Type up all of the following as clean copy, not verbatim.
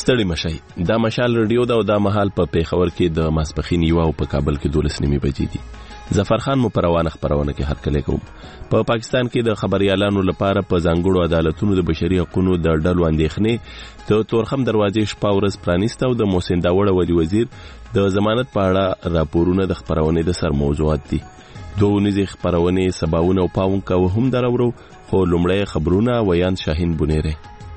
ستړي مشي. دا مشال رادیو دا او دا مهال په پیښور کې د ماسپخین یو او په کابل کې 12 بجې دي. ظفرخان مو پروانه خبرونه کې هرکلی کوم. په پاکستان کې د خبريالانو لپاره په ځانګړو عدالتونو د بشري حقوقو د ډلو اندېښنې د تورخم دروازې شپه ورځ پرانیسته او د محسن داوړ ولي وزیر د ضمانت په اړه راپورونه د خبرونه د سر موضوعات دي. دوه نږدې خبرونه سباونه او پاون کا هم درورو خو لومړی خبرونه ویان شاهین بونیره.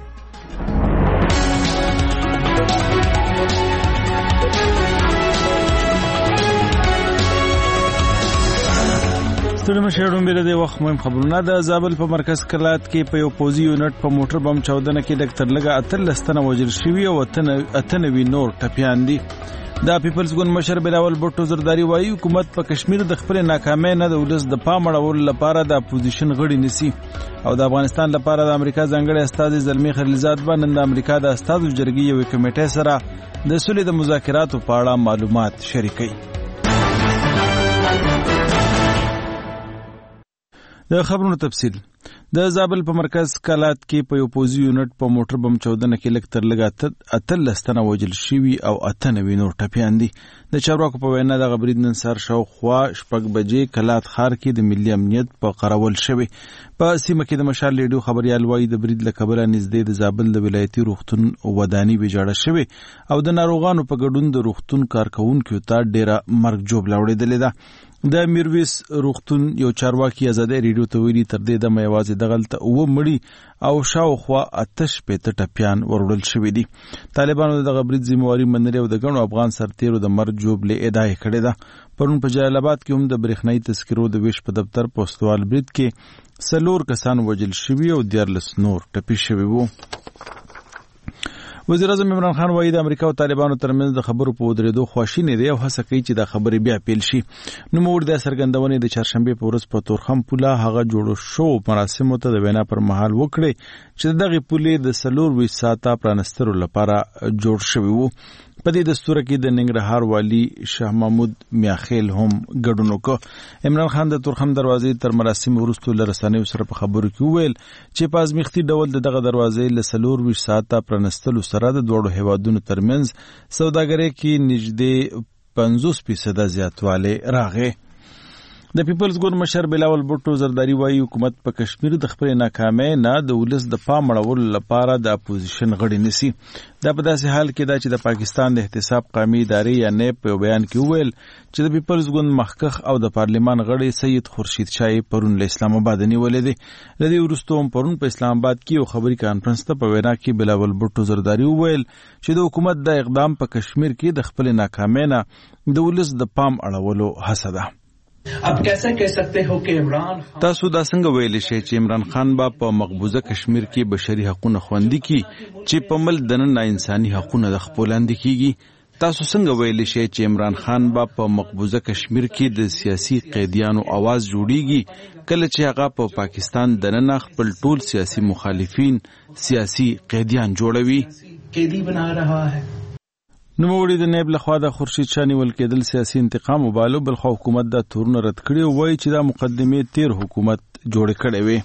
ستړي مشرون بیره د وخت مهم خبرونه. د زابل په مرکز کلات کې په یو پوزي یونټ په موټر بم چاودنه کې ډاکټر لګا 13 تنه وژل شوی او 98 نور ټپیان دي. د پیپلز ګوند مشر بلاول بوټو زرداری وایي حکومت په کشمیر د خپل ناکامۍ نه د ولس د پام اړولو لپاره د اپوزیشن غړي نسی او د افغانستان لپاره د امریکا ځانګړي استاد زلمی خلیلزاد باندې د امریکا د استادو جرګې یو کمیټه سره د سولې د مذاکراتو په اړه معلومات شریکي. د خبرونو تفصیل. د زابل په مرکز کلات کې په یو پوزي یونټ په موټر بم چاودنه کې لکتر لګا 13 تنه وژل شوی او 98 نور ټپیان دي. د چارواکو په وینا د غبرید نن سهار شاوخوا 6 بجې کلات ښار کې د ملي امنیت په قراول شوی. په سیمه کې د مشال لیډیو خبريال وایي د برید له کبله نږدې د زابل د ولایتي روغتون ودانی ویجاړه شوی او د ناروغانو په ګډون د روغتون کارکونکو ته ډیره مرګ جوړ لاوړېدلې ده. د میرویس روغتون یو چارواکي آزادې ریډیو ته ویلي تر دې د مېوازي دغلته و مړی او شاوخوا 88 ټپیان وروړل شوی دي. طالبانو د غبرید ذمہواری منلې او د غنو افغان سرتیرو د مرګ جوړلې ادعای کړې ده. پرون په جلال آباد کې هم د برېښنايي تذکرو د ویش په دفتر پوسټوال برید کې 4 کسان وژل شوی او 14 نور ټپي شوی وو. وزیر اعظم عمران خان وایي د امریکا او طالبانو ترمنځ د خبرو په ودرېدو خواشینې دی او هڅه کوي چې د خبرې بیا پیل شي. نوموړي د څرګندونې د چهارشنبې په ورځ په تورخم پوله هغه جوړو شو مراسمو ته د وینا پر مهال وکړي چې دغه پولې د 24 ساعته پرانسترو لپاره جوړ شوی وو. په دې دستور کې د ننګرهار والی شاه محمود میاخیل هم ګډون وکړ. عمران خان د تورخم دروازې تر مراسم وروسته لرسانیو سره په خبرو کې وویل چې په ازمیختي ډول دغه دروازې له 24 ساعته پرانستلو سره د دوړو هیوادونو ترمنځ سوداګرۍ کې نږدې 50% زیاتوالی راغی. د پیپلز ګوند مشر بلاول بوټو زرداری وایي حکومت په کشمیر د خپل ناکامۍ نه د ولس د پام اړولو لپاره د اپوزیشن غړي نسی. دا په داسې حال کې ده چې د پاکستان د احتساب قومي ادارې یا نیب په بیان کې وویل چې د پیپلز ګوند مخکخ او د پارلمان غړي سید خورشید شاه پرون له اسلام آباد نیولې دي. د دې وروسته هم پرون په اسلام آباد کې یو خبري کانفرنس ته په وینا کې بلاول بوټو زرداری وویل چې د حکومت د اقدام په کشمیر کې د خپل ناکامۍ نه د ولس د پام اړولو هڅه ده. अब कैसे कह सकते हो कि इमरान تاسو دا څنګه ویلی شئ چې عمران خان با په مقبوضه کشمیر کې بشري حقوقونه خوندي کی چې په مل دننه انساني حقوقونه د خپلواندي کیږي؟ تاسو څنګه ویلی شئ چې عمران خان با په مقبوضه کشمیر کې د سیاسي قیدیانو आवाज جوړیږي کله چې هغه په پاکستان دننه خپل ټول سیاسي مخالفین سیاسي قیدیان جوړوي؟ قیدی بنا رहा है. نوموړي د نیب لخوا د خورشید شاه نیول کېدل سیاسي انتقام وبالو بل خو حکومت دا تورونه رد کړي او وایي چې دا مقدمې تیر حکومت جوړ کړي وي.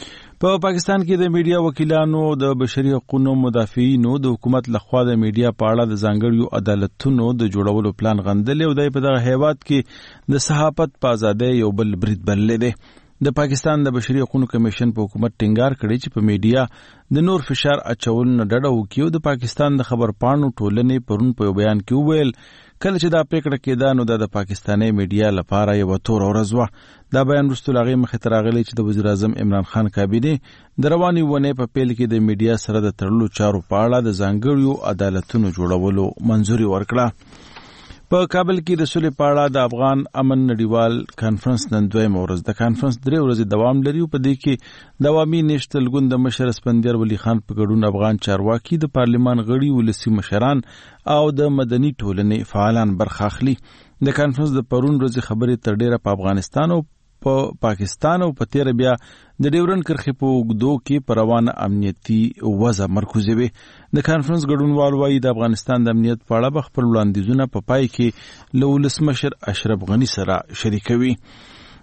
په پاکستان کې د میډیا وکیلانو د بشري حقوقو مدافعینو د حکومت لخوا د میډیا په اړه د ځانګړیو عدالتونو د جوړولو پلان غندل او د په دغه هیواد کې د صحافت په ازادۍ یو بل برید بلل دي. د پاکستان د بشري حقوقو کمیشن په حکومت ټینګار کړی چې په میډیا د نور فشار اچول نه ډډه وکړي او د پاکستان د خبرپاڼو ټولنې پرون په بیان کې وویل کله چې دا پریکړه کېده نو د پاکستاني میډیا لپاره یو تور ورځ وه. دا بیان وروسته له هغې مخې ته راغلی چې د وزیر اعظم عمران خان کابینې د روانې ونې په پیل کې د میډیا سره د تړلو چارو په اړه د ځانګړیو عدالتونو جوړولو منظوري ورکړه. په کابل کې د سولې په اړه د افغان امن نړیوال کانفرنس نن دویمه ورځ. د کانفرنس 3 ورځې دوام لري او په دې کې د عوامي نیشنل ګوند د مشر اسپندیار ولی خان په ګډون افغان چارواکي د پارلمان غړي ولسی مشران او د مدني ټولنې فعالان برخه اخلي. د کانفرنس د پرون ورځې خبرې تر ډیره په افغانستان او په پاکستان او په تیر بیا د ډیورن کرښې په اوږدو کې پر روانه امنیتي وضع مرکوزه وي. د کانفرنس ګډونوال وایي د افغانستان د امنیت په اړه خپل وړاندیزونه په پای کې له ولسمشر اشرف غني سره شریکوي.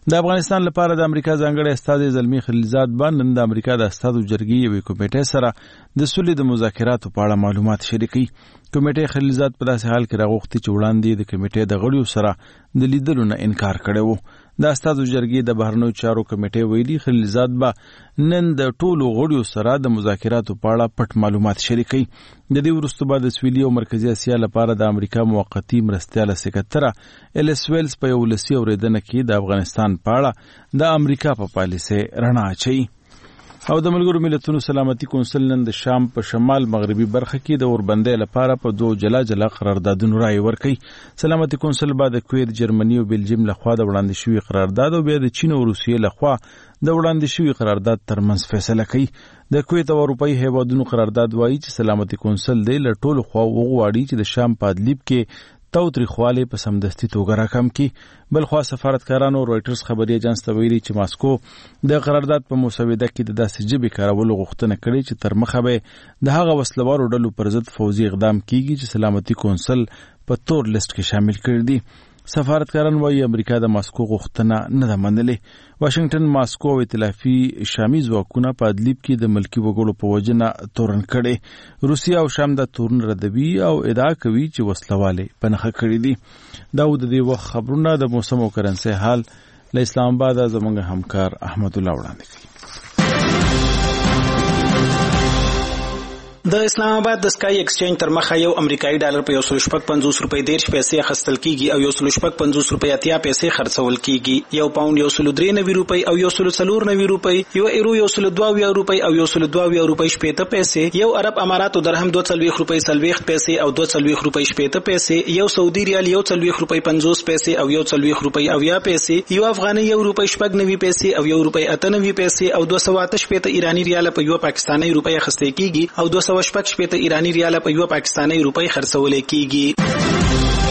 د افغانستان لپاره د امریکا ځانګړی استازی زلمی خلیلزاد نن د امریکا د استازو جرګې یوې کمیټې سره د سولې د مذاکراتو په اړه معلومات شریکي. کمیټې خلیلزاد په داسې حال کې راغوښتي چې وړاندې د کمیټې د غړیو سره د لیدلو نه انکار کړی و. د استازو جرګې د بهرنیو چارو کمیټې ویلي خلیلزاد به نن د ټولو غړیو سره د مذاکراتو په اړه پټ معلومات شریکي. د دې وروسته به د سویلي او مرکزي اسیا لپاره د امریکا موقتی مرستیاله سکرتره الیس ویلز په یو لسی اوریدنه کې د افغانستان په اړه د امریکا په پالیسۍ رڼا اچوي. او د ملګرو ملتونو سلامتي کونسل نن د شام په شمال مغربي برخه کې د اوربندۍ لپاره په 2 جلا قراردادونو رائے ورکړي. سلامتي کونسل به د کویت، جرمني او بلجیم لخوا د وړاندې شوي قرارداد او بیا د چین او روسیې لخوا د وړاندې شوي قرارداد ترمنځ فیصله کوي. د کویت او اروپایي هیوادونو قرارداد وایي چې سلامتي کونسل دی له ټولو خواو وغواړي چې د شام په ادلیب کې تاوتریخوالی په سمدستي توګه راکم کړي. بلخوا سفارتکارانو رویټرز خبري اجنس ته ویلي چې ماسکو د قرارداد په مسوده کې د داسې ژبې کارولو غوښتنه کړې چې تر مخه به د هغه وسلوارو ډلو پر ضد فوزي اقدام کیږي چې سلامتي کونسل په تور لیست کې شامل کړي دي. سفارتکاران وایي امریکا د ماسکو غوښتنه نه ده منلې. واشنگټن ماسکو او ائتلافي شامي ځواکونه په ادلیب کې د ملکی وګړو په وجنه تورن کړي. روسیا او شام د تورن ردوي او ادعا کوي چې وسلواله پنهخه کړي دي. دا د دې وخت خبرونه د موسم او کرنسي حال له اسلام آباد زموږ همکار احمد الله وړاندې کوي. د اسلام آباد د سکای ایکسچینج تر مخه یو امریکایي ډالر په 150 روپۍ 10 پیسې اخیستل کیږي او 150 روپۍ 80 پیسې خرڅول کیږي. یو پاوند 193 روپۍ او 104 روپۍ، یو ایرو 122 روپۍ او 122 روپۍ 70 پیسې، یو عرب اماراتو درهم 42 روپۍ 40 پیسې او 42 روپۍ 70 پیسې، یو سعودي ریال 40 روپۍ 50 پیسې او 40 روپۍ 80 پیسې، یو افغاني 1 روپۍ 90 پیسې او 1 روپۍ 98 پیسې او 288 ایرانی ریال په یو پاکستاني روپۍ اخیستل کیږي او 288 ایرانی ریال په یو پاکستاني روپۍ خرڅول کیږي.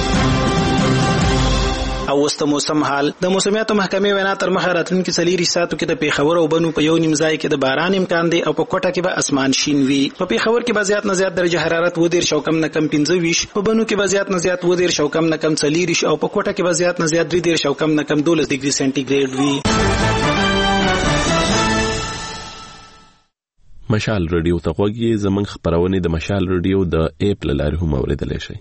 او وسته موسم حال د موسمیاتو محکمې وینا تر مخه راتلونکي 4 ساعتو کې د پیښور او بنو په یو نیم ځای کې د باران امکان دی او په کوټه کې به اسمان شین وي. په پیښور کې به زیات نه زیات درجه حرارت 10 او کم نه کم 15، په بنو کې به زیات نه زیات 10 او کم نه کم 40 او په کوټه کې به زیات نه زیات 30 او کم نه کم 12 ډیګري سنټیګریډ وي. مشال رادیو ته غوږی زمنګ خبرونه د مشال رادیو د اپ لاره هم اوریدلای شئ.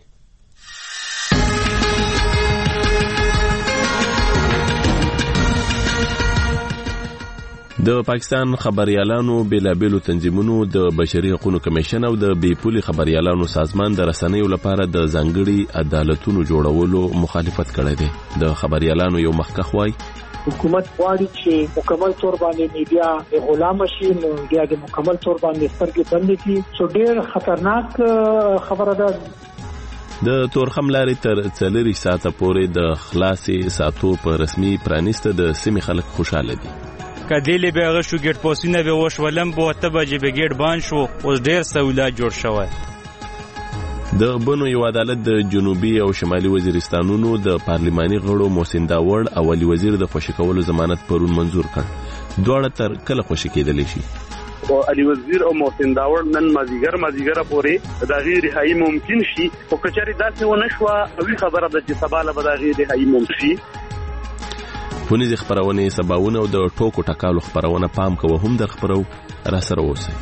د پاکستان خبريالانو بیلابیلو تنظیمونو د بشري حقوقو کمیشن او د بیپولي خبريالانو سازمان د رسنیو لپاره د ځانګړي عدالتونو جوړولو مخالفت کړی دی. د خبريالانو یو مخکخ وای حکومت غواړي چې مکمل تور باندې میډیا غلام شي، نو بیا د مکمل تور باندې سترګې بندې کړي. سو ډېر خطرناک خبره ده. د تورخم لارې تر 4 ساعته پورې د خلاصې ساتو په رسمي پرانیسته د سیمې خلک خوشاله دي. کدیلی به هغه شو ګټ پوسونه به وشولم به ته به جې به ګټ بان شو اوس ډېر سہولت جوړ شوی. د بنو یو عدالت د جنوبي او شمالي وزیرستانونو د پارلماني غړو محسن داوړ او علي وزیر د خوشی کولو ضمانت پرون منزور کړ. دواړه تر کله خوشی کېدلی شي؟ او علي وزیر او محسن داوړ نن مازیګر پورې د غیر رهایی ممکن شي او کچاري داسې ونه شو او خبره ده چې سبا له د غیر رهایی ممکن شي. پونیز خبرونه سباونه او د ټوکو ټکالو خبرونه پام کوه هم در خبرو را سره اوسئ.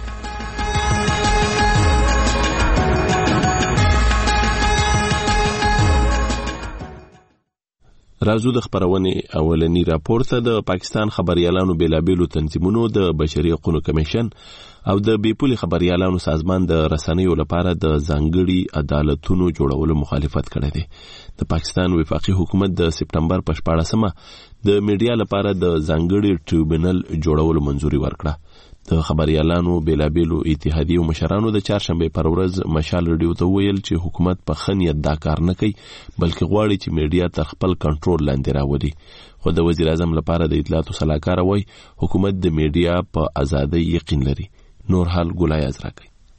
رازو د خبرونه اولنی راپور ته د پاکستان خبريالانو بیلابیلو تنظیمونو د بشري حقوقو کمیشن او د بیپولي خبريالانو سازمان د رسنیو لپاره د ځانګړي عدالتونو جوړولو مخالفت کړی دی. د پاکستان وفاقي حکومت د سپټمبر په 14مه د میډیا لپاره د ځانګړي ټریبونل جوړولو منځوري ورکړه. د خبريالانو بیلابیلو اتحادیو مشرانو د چهارشنبه پر ورځ مشال رادیو ته ویل چې حکومت په خنیت دا کار نه کوي بلکې غواړي چې میډیا تر خپل کنټرول لاندې راوړي. خو د وزیر اعظم لپاره د اطلاعاتو صلاحکار وایي حکومت د میډیا په ازادۍ یقین لري. نور حال ګولای ازرا کوي.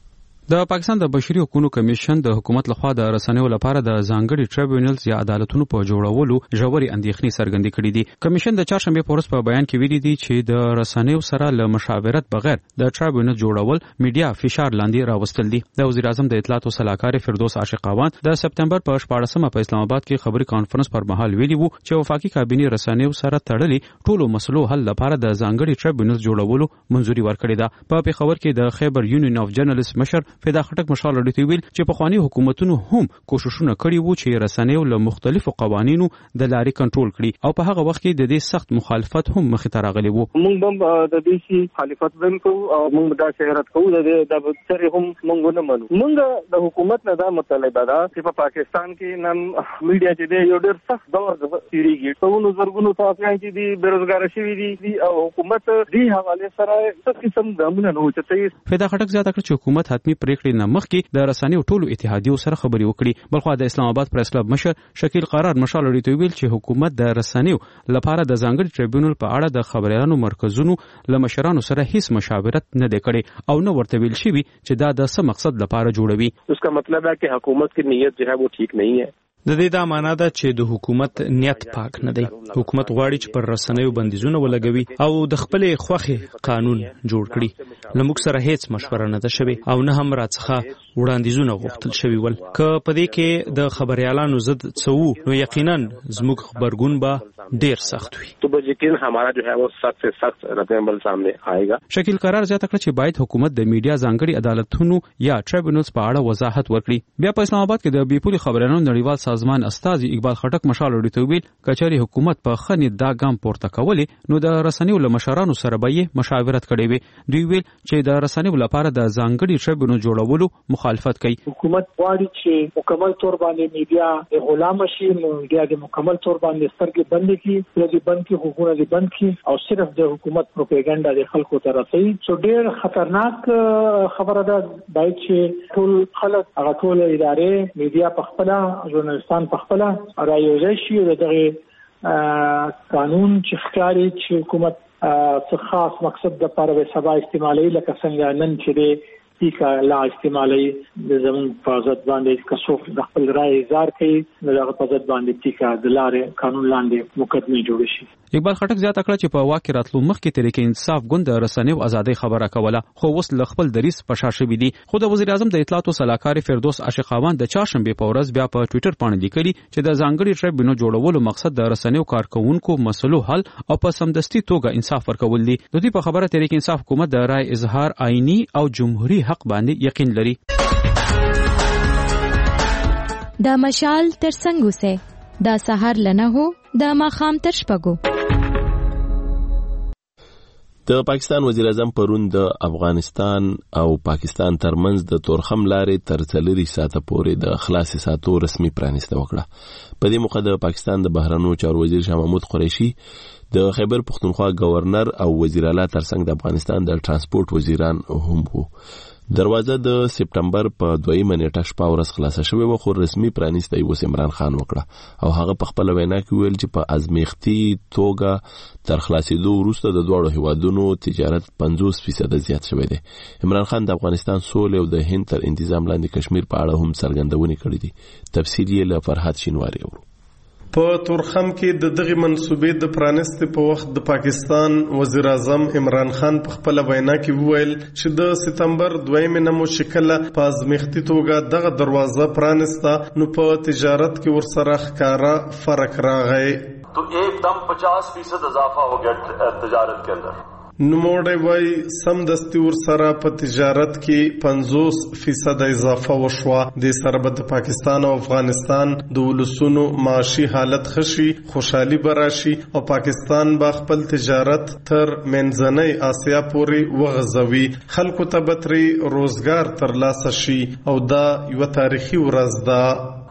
د پاکستان د بشري حقوقو کمیشن د حکومت لخوا د رسنیو لپاره د ځانګړي ټریبیونلز یا عدالتونو په جوړولو ژورې اندېښنې څرګندې کړې دي. کمیشن د چهارشنبه په ورځ په بیان کې ویلي دي چې د رسنیو سره له مشاورت بغیر د ټریبیونل جوړول میډیا فشار لاندې راوستل دي. د وزیر اعظم د اطلاعات او سلاکار فردوس عاشقاوان د سپتمبر په 14مه په اسلام آباد کې خبري کانفرنس پر مهال ویلي وو چې وفاقي کابینه رسنیو سره تړلې ټولو مسلو حل لپاره د ځانګړي ټریبیونل جوړولو منځوري ورکړې ده. په پیښور کې د خیبر یونین اف جرنالست مشر فدا خټک مشال لري ویل چې په خواني حکومتونو هم کوششونه کړي وو چې رسنیو له مختلفو قوانینو د لارې کنټرول کړي او په هغه وخت کې د دې سخت مخالفت هم مخې ته راغلی وو. موږ هم د دې شي مخالفت وکړو او موږ دا شهرت کوو د سره هم موږ نه منو. موږ د حکومت نه دا مطالبه ده چې په پاکستان کې نن میډیا چې دی یو ډېر سخت دور تیریږي. ټول زرګونو صحافیان چې دي بیروزګار شوي دي او حکومت دې حواله سره څه قسم ګامونه نه اوچتوي. فدا خټک زیاته کړ چې حکومت حتمی پریکړې نه مخکې د رسنیو ټولو اتحادیو سره خبري وکړي. بلخو د اسلام آباد پریس کلب مشر شکیل قرار مشال لري ویل چې حکومت د رسنیو لپاره د ځانګړي ټریبیونل په اړه د خبريالانو مرکزونو لمشرانو سره هیڅ مشاورت نه دی کړی او نه ورته ویل شوی چې دا د څه مقصد لپاره جوړوي. اس کا مطلب ہے کہ حکومت کی نیت جو ہے وہ ٹھیک نہیں ہے. د دې دا معنا ده چې د حکومت نیت پاک نه دی. حکومت غواړي چې پر رسنیو بندیزونه ولګوي او د خپلې خوښې قانون جوړ کړي. لموږ سره هیڅ مشوره نه ده شوې او نه هم راڅخه وړاندیزونه غوښتل شوي ول. که په دې کې د خبريالانو ضد څه نو یقینا زموږ خبرګون به ډیر سخت وي. تو به یقینا ہمارا جو ہے وہ سخت سے سخت ردعمل سامنے آئے گا. شکیل قرار زیاته کړ چې باید حکومت د میډیا ځانګړي عدالتونو یا ټریبیونلز په اړه وضاحت ورکړي. بیا په اسلام آباد کې د بیپوري خبريالانو نړیوال سازمان استاذ اقبال خټک مشال لري ویل کچاري حکومت په خني دا ګام پورته کولې نو د رسنیو له مشرانو سره به مشاورت کړي وي. دوی ویل چې د رسنیو لپاره د ځانګړي ټریبیونل جوړولو مخالفت کوي. حکومت غواړي چې مکمل تور باندې میډیا غلام شي، میډیا د مکمل تور باندې سترګې بند کړي، د بند کې حقوقونه دي بند کړي او صرف د حکومت پروپاګاندا د خلکو ته رسوي. سو ډېر خطرناک خبره ده. باید چې ټول خلک هغه ټول ادارې میډیا په خپل ژورنالستان په خپل رايوځي شي دغه قانون چې ښکاري چې حکومت څه خاص مقصد د لپاره سبا استعمالي لکه څنګه نن چې ټیکا لا استعمالي د زمون په ځد باندې کڅوف د خپل رائے اظهار کوي دغه په ځد باندې ټیکا د لارې قانون لاندې مقدمه جوړ شي. اقبال خټک زیاته کړ چې په واقع راتلو مخکې طریقې انصاف ګوند رسنیو ازادي خبره کوله خو اوس ل خپل دریس په شاشه وي دي. خو د وزیر اعظم د اطلاعات او سلاکار فردوس عاشقاوان د چهارشنبه په ورځ بیا په ټوئیټر باندې لیکلي چې د ځانګړي ټریبیونل جوړولو مقصد د رسنیو کارکونکو مسلو حل او په سمدستي توګه انصاف ورکول دي. د دې په خبره طریقې انصاف حکومت د رائے اظهار آئینی او جمهوریت حق باندې یقین لري. دا مشال تر څنګه سه دا سحر لنه هو دا ماخام تر شپګو. د پاکستان وزیر اعظم پرون د افغانستان او پاکستان ترمنځ د تورخم لارې تر 4 ساعته پورې د خلاص ساتو رسمي پرانیسته وکړه. په دې موخه د پاکستان د بهرنیو چارو وزیر شاه محمود قریشي، د خیبر پختونخوا گورنر او وزیر اعلی ترڅنګ د افغانستان د ترانسپورت وزیران هم وو. دروازه د سپټمبر په 2 نیټه شپه ورځ خلاصه شوې و خو رسمي پرانیسته یې عمران خان وکړه او هغه په خپل وینا کې ویل چې په ازمیختي توګه تر خلاصېدو وروسته د دوه هیوادونو تجارت 50% زیات شوی دی. عمران خان د افغانستان سولې او د هند تر انتظام لاندې کشمیر په اړه هم څرګندونې کړې دي. تفصیل یې له فرحات شینواری اورو. په تورخم کې د دغه منسوبې د پرانست په وخت د پاکستان وزیر اعظم عمران خان په خپل وینا کې وویل چې د سپتمبر 2 نمو شکل په ازمیختي توګه دغه دروازه پرانسته نو په تجارت کې ورسره ښکارا فرق راغی. تو एकदम 50% اضافہ ہو گیا تجارت کے اندر. نوموړی وای سم دستي ور سره په تجارت کې 50% اضافه وشوه. د سره د پاکستان او افغانستان د ولسونو معاشي حالت خشي، خوشحالي براشي او پاکستان با خپل تجارت تر منځنۍ آسیا پورې وغځوي. خلکو ته بتري روزګار ترلاسه شي او دا یو تاریخي ورځ ده.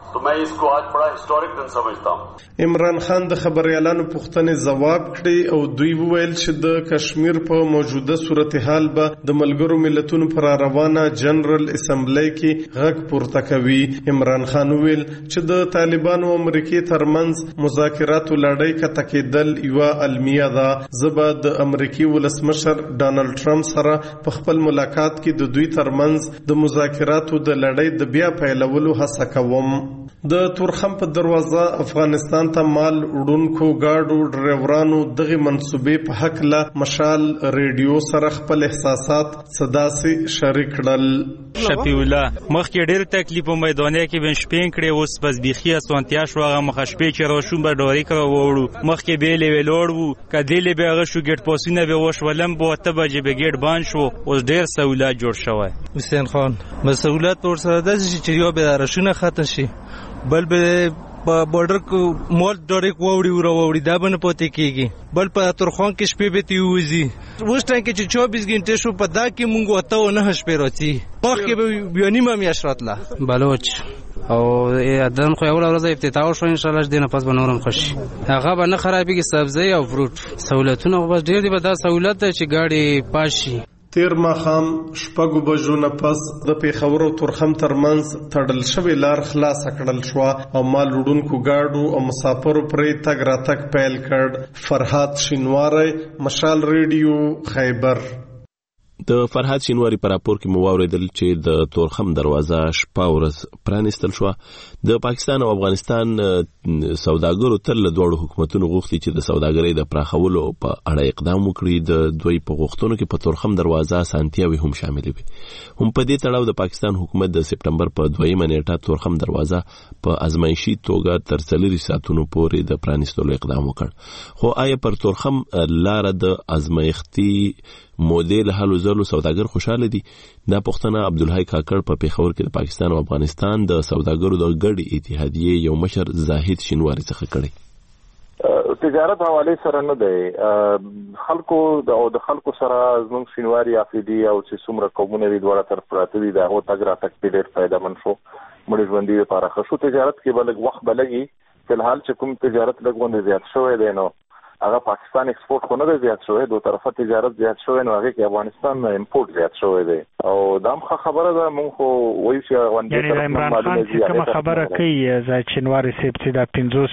तो मैं इसको आज बड़ा हिस्टोरिक दिन समझता हूँ. عمران خان د خبريالانو پوښتنې ځواب کړي او دوی وویل چې د کشمیر په موجوده صورتحال به د ملګرو ملتونو پر روانه جنرال اسمبلی کې غږ پورته کوي. عمران خان وویل چې د طالبانو او امریکای ترمنځ مذاکراتو لړۍ کته کېدل یو المیه ده. زبا د امریکای ولسمشر ډانلډ ټرمپ سره په خپل ملاقات کې د دوی ترمنځ د مذاکراتو د لړۍ د بیا پیلولو هڅه کوم. د تورخم په دروازه افغانستان ته مال وړونکو گاډو ډرایورانو دغه منسوبې په حق له مشال ریډیو سره خپل احساسات صداسي شریک کړل. شفیع الله مخکې ډېر تکلیف په میدانیا کې بن شپین کړي اوس بس بيخي اسوانتیا شو هغه مخ شپې چې روشون به ډوري کړو وړو مخکې به لیولور وو کدیلې به هغه شو ګټ پوسینه به وش ولم بو ته بجې به ګټ بان شو اوس ډېر سہولت جوړ شوی. حسین خان مسؤلیت ور سره د چې به راشونه ختم شي بل به په بارډر کو مول ډایرک ووري دا بنه پته کیږي بل په ترخوان کې شپې به تیوزي اوس ټاین کې چې 24 غنټه شو په دا کې مونږ وته نه شپې راځي مخکې به بیانیمه میاشراتله بلوچ او ادم خو اول ورځ افتتاح شو ان شاء الله دینه پس بنورم خوشي هغه به نه خرابېږي سبزی او فروټ سہولتونه بس ډېر دي به دا سہولت ده چې گاډي پاشي. تیر ماخام شپږو بجو نه پس د پیښور او تورخم ترمنځ تړل شوی لار خلاص کړل شو او مال وړونکو گاډو او مسافرو پرې تګ راتګ پیل کړ. فرحات شینواری مشال ریډیو خیبر. د فرحات شینواری پر راپور کې مو واوریدل چې د تورخم دروازه شپه ورځ پرانیستل شو. د پاکستان او افغانستان سوداګرو تر له دوه حکومتونو غوښتي چې د سوداګرۍ د پراخولو په اړه اقدام وکړي. د دوی په غوښتنو کې په تورخم دروازه سانتیاوي هم شامل وي. هم په دې تړاو د پاکستان حکومت د سپټمبر په 2 نیټه تورخم دروازه په ازمایشي توګه تر 4 ساعتونو پورې د پرانیستلو اقدام وکړ. خو آیا پر تورخم لار د ازمایښتي مودیل حلو زرلو سوداګر خوشاله دي؟ دا پوښتنه عبدالحی کاکړ په پیښور کې د پاکستان او افغانستان د سوداګرو د ګډې اتحادیې یو مشر زاهد شینواری څخه کړي. تجارت حواله سره نه دی خلکو د خلکو سره زموږ شینواری افریدي او چې څومره قومونه دي دواړه طرف پراته دي دا هو تګ راتګ ډېر فائدمن شو مړي ژوندۍ لپاره خو تجارت کې بلګ وخت بلګي فلحال چې کوم تجارت لګوند زیات شوی دی نو هغه پاکستان ایکسپورټ خو نه زیات شوی دوه طرفه تجارت زیات شوی نو هغه کې افغانستان امپورټ زیات شوی دی او دا هم خبره ده مونږ خو وایو چې یعنی عمران خان چې کوم خبره کوي ځچنواري سپتی دا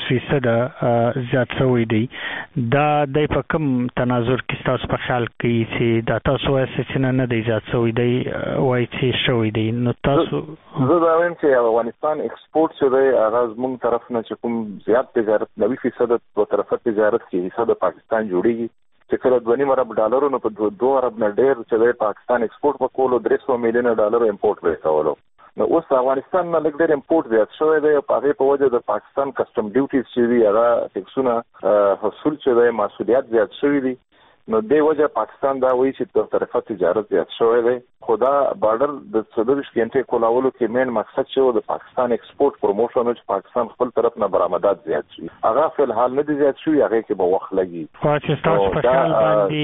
50% زیات شوی دی دا د په کوم تناظر کې تاسو په خیال کې چې دا تاسو چې نه دی زیات شوی دی وایي چې شوی دی نو تاسو زه دا وایم چې افغانستان ایکسپورټ چې دی هغه زموږ طرف نه چې کوم زیات تجارت 90% دوه طرفه تجارت کې د پاکستان جوړیږي چې کله 2.5 ارب ډالرو نو په 2 ارب نه ډېر چې د پاکستان ایکسپورټ وکولو 300 میلیون ډالر امپورټ وکولو نو اوس افغانستان نه لږ ډېر امپورټ زیات شوی دی په هغه په وجه د پاکستان کسٹم ډیوټیز چې دی هغه ټیکسونه حصول چې د مسولیت زیات شوی دی نو د وجه پاکستان دا وایي چې د طرفه تجارت زیات شوی دی خدا بارډر د 24 غنټې کولولو کې مین مقصد چې د پاکستان ایکسپورټ پروموشن او پاکستان خپل طرف نه برآمدات زیات شي هغه فل حال نه دي زیات شوی هغه کې به وخت لګي خو چې تاسو په خیال باندې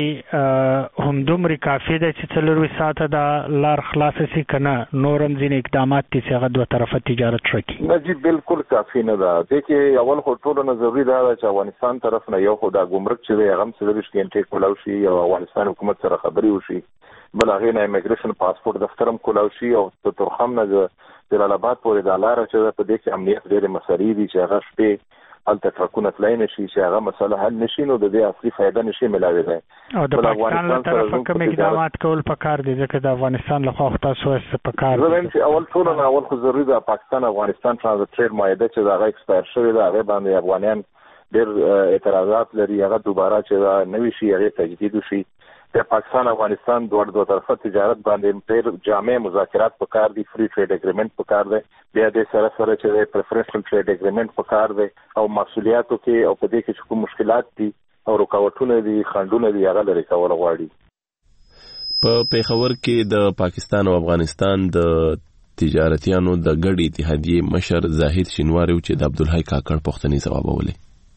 هم دومره کافي ده چې 4 ساعته دا لار خلاص شي کنه نورم ځین اقدامات چې هغه دوه طرفه تجارت شي نه جی بالکل کافي نه ده د کې اول خو ټول نه ضروري ده چې افغانستان طرف نه یو خدا ګمرک چې هغه 24 غنټې کولو شي او افغانستان حکومت سره خبري وشي بل هغه نه ایمیګریشن پاسپورت دفترم کولو شي او ترخم نه جلال آباد پورې د لار چې په دې کې امنیت ډېر مسلې دي چې هغه شپې هلته ټرکونه تلای نشي چې هغه مسله حل نشي نو د دې اصلي فائدہ نشي ملاوي ده او د پاکستان له طرفه کوم اقدامات کول پکار دي ځکه د افغانستان له خوا تاسو پکار دي زه اول ټول نه اول خو ضروري ده پاکستان افغانستان ترانزیت ټریډ معاهده چې دا ایکسپایر شوی ده هغه باندې افغانان ډېر اعتراضات لري هغه دوباره چې نوي شي هغه تجدید شي د پاکستان افغانستان دوه طرفه تجارت باندې ډېر جامع مذاکرات پکار دي فری ټریډ اګریمنت پکار دی بیا د سره چې پریفرنشل ټریډ اګریمنت پکار دی او مسولیتو کې او په دې کې کوم مشکلات دي او رکاوټونه دي خنډونه دي هغه لري کول غواړي. په پیښور کې د پاکستان او افغانستان د تجارتیانو د ګډې اتحادیې مشر زاهد شینواری چې د عبدالحی کاکړ پوښتنې ځوابولې.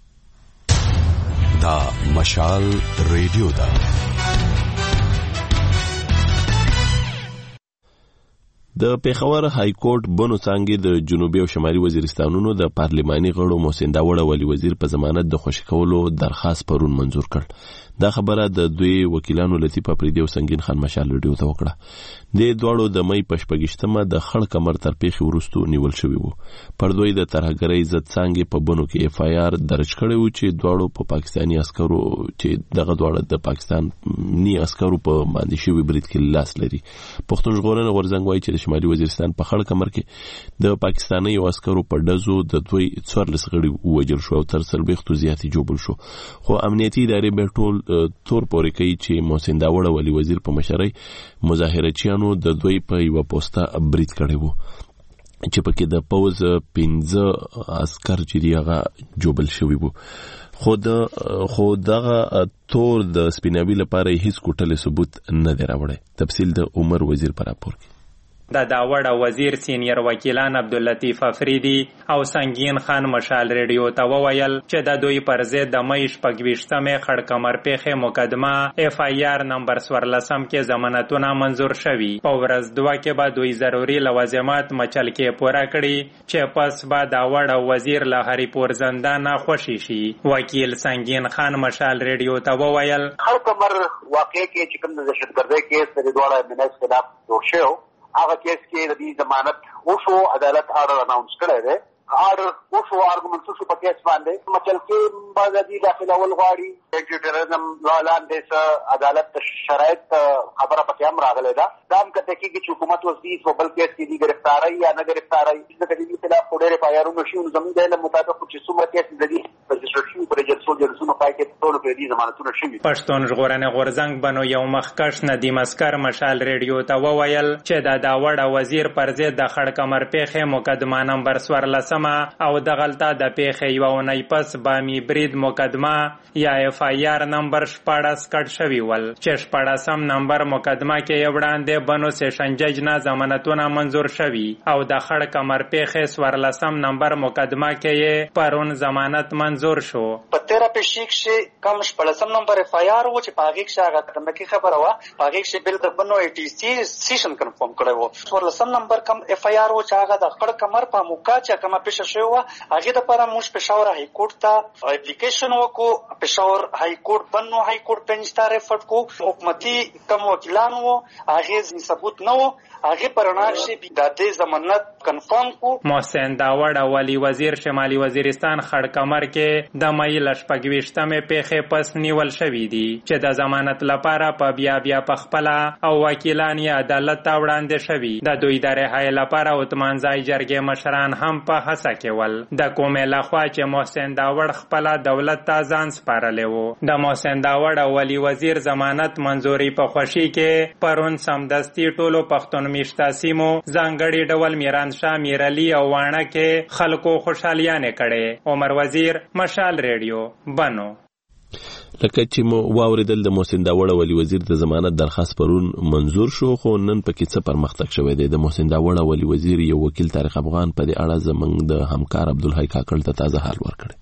دا مشال ریډیو دا د پیښور های کورټ بنو څانګې د جنوبي او شمالي وزیرستانونو د پارلماني غړو محسن داوړ ولی وزیر په ضمانت د خوشی کولو درخواست پرون منظور کړ. دا خبره د دوی وکیلانو لطیف افریدي او سنگین خان مشال رادیو ته وکړه. د دوړو د مې په 28مه د خړ کمر تر پیښې وروسته نیول شوی وو. پر دوی د ترهګرۍ ضد څانګې په بنو کې اف آی آر درج کړی و چې دوړو په پاکستاني عسکرو چې دغه دوړه د پاکستان نی عسکرو په باندې شوی برید کې لاس لري. پښتون ژغورنه غورځنګ وایي چې د شمالي وزیرستان په خړ کمر کې د پاکستاني عسکرو په ډزو د دوی 14 غړي وژل شو او تر 40 زیاتې جوړ شو. خو امنیتي ادارې به ټول تور پورې کوي چې محسن داوړ ولی وزیر په مشرۍ مظاهرچیانو د دوی په یو پوسټه برید کړی وو چې پکې د پوز 15 عسكر چې هغه جوړل شوی وو. خو دغه تور د سپیناوي لپاره هیڅ کوټل ثبوت نه دی راوړی. تفصیل د عمر وزیر پر راپور کې. د داوړ وزیر سینیر وکیلان عبداللطیف افریدي او سنگین خان مشال ریډیو ته وویل چې د دوی پر ضد د مې 28مه خړ کمر پیښې مقدمه اف آی آر نمبر 14 کې ضمانتونه منظور شوي. په ورځ 2 کې به دوی ضروري لوازمات مچل کې پوره کړي چې پس به داوړ وزیر له هری پور زندان خوشي شي. وکیل سنگین خان مشال ریډیو ته وویل خړ کمر واقع کې چې کوم د دهشتګردۍ کیس د دوړه منځ خلاف جوړ شو هغه کیس کې د دې ضمانت وشو. عدالت آرډر اناونس کړی دی. آرډر وشو ارګومنټ شو په کیس باندې مچل کې بازادي داخله ول غواړي انټي ټیرریزم لاندې عدالت شرایط خبره پکې هم راغله ده. دا هم کته کې چې حکومت وسدي په بل کیس کې دي گرفتاری یا نه گرفتاری د دې خلاف ډېر پایارونه شي. زموږ د علم مطابق چې څومره کیس د دې رجسټر شي پر جلسو جلسونو پای کې ټول په دې ضمانتونه شي. پښتون ژغورنې غورځنګ بنو یو مخکښ ندیم اسکر مشال ریډیو ته وویل چې د داوړ وزیر پر ضد د خړ کمر پیښې مقدمه نمبر 14 او د غلطه د پیښې یو اونۍ پس بامي برید مقدمه یا اف آی آر نمبر 14 کټ شوی ول چې 14 نمبر مقدمه کې وړاندې بنو سیشن جج نه ضمانتونه منظور شوی او د خړ کمر پیښې 14 نمبر مقدمه کې پرون ضمانت منظور شو. په 13 پیښې کې کم 14 نمبر اف آی آر و چې پاګیک شاغه تمکی خبره وا پاګیک شي بل د بنو ای ټی سی سیشن کنفرم کړو. 14 نمبر کم اف آی آر و چې هغه د خړ کمر په موقع چې کومه پیښه شوی هغه د لپاره موږ پېښور های کورټ ته اپلیکیشن وکړو. پېښور های کورټ بنو های کورټ پنځه ریفرډ کو حکومتي کوم وکیلان وو هغه ثبوت نه وو هغه پرناکشي د دې ضمانت کنفرم کو. محسن داوړ ولی وزیر شمالي وزیرستان خړ کمر کې د مې 28مه پیښې پس نیول شوی دی چې د ضمانت لپاره په بیا په خپل او وکیلان یې عدالت ته وړاندې شوی. د دوی د رهایی لپاره اتمانځای جرګې مشران هم په هڅه کې ول. د کومې لخوا چې محسن داوړ خپل دولت ته ځان سپارلی وو. د محسن داوړ ولی وزیر ضمانت منظوري په خوشي کې پرون سمدستي ټولو پښتون میشته سیمو ځانګړي ډول میرانشاه میرعلي او واڼه کې خلکو خوشالیانې کړې. عمر وزیر مشال ریډیو بنو. لکه چې مو واوریدل د محسن داوړ ولی وزیر د ضمانت درخواست پرون منظور شو خو نن پکې څه پرمختګ شوی دی. د محسن داوړ ولی وزیر یو وکیل طارق افغان په دې اړه زمنګ د همکار عبدالحی کاکړ ته تازه حال ورکړی.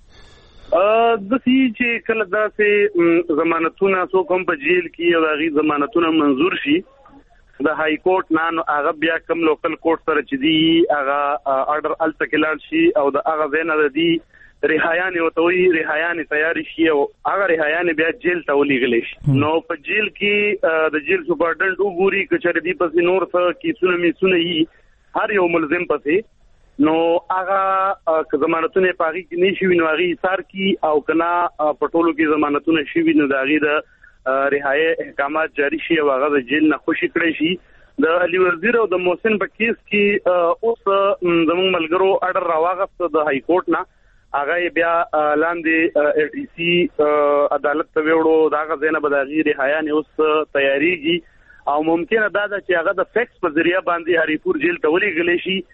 د سې چې کله داسې ضمانتونه څو کوم په جیل کې او هغه ضمانتونه منظور شي د های کورټ نه هغه بیا کوم لوکل کورټ سره چې دی هغه آرډر التکلال شي او د هغه زینه د دی رهایان او توي رهایان تیاری شي او هغه رهایان بیا جیل ته ولېږل شي. نو په جیل کې د جیل سپارډنټ وګوري کچره دی پس نور څه کیسونه میسونه یې هر یو ملزم پسې نو هغه ضمانتونه پاغي کې نشي نو هغه سار کی او کنا پټولو کې ضمانتونه شي نو داغي د رهایی احکامات جاری شي او هغه د جیل نه خوشی کړی شي. د علي وزیر او د محسن په کیس کې اوس زموږ ملګرو آرډر راوغست د های کورټ نه هغه بیا لاندې ای ټی سی عدالت ته وړو داغه زینه بداغي رهایان اوس تیاریږي او ممکنه دا چې هغه د فیکس په ذریعہ باندې هریپور جیل ته ولېږل شي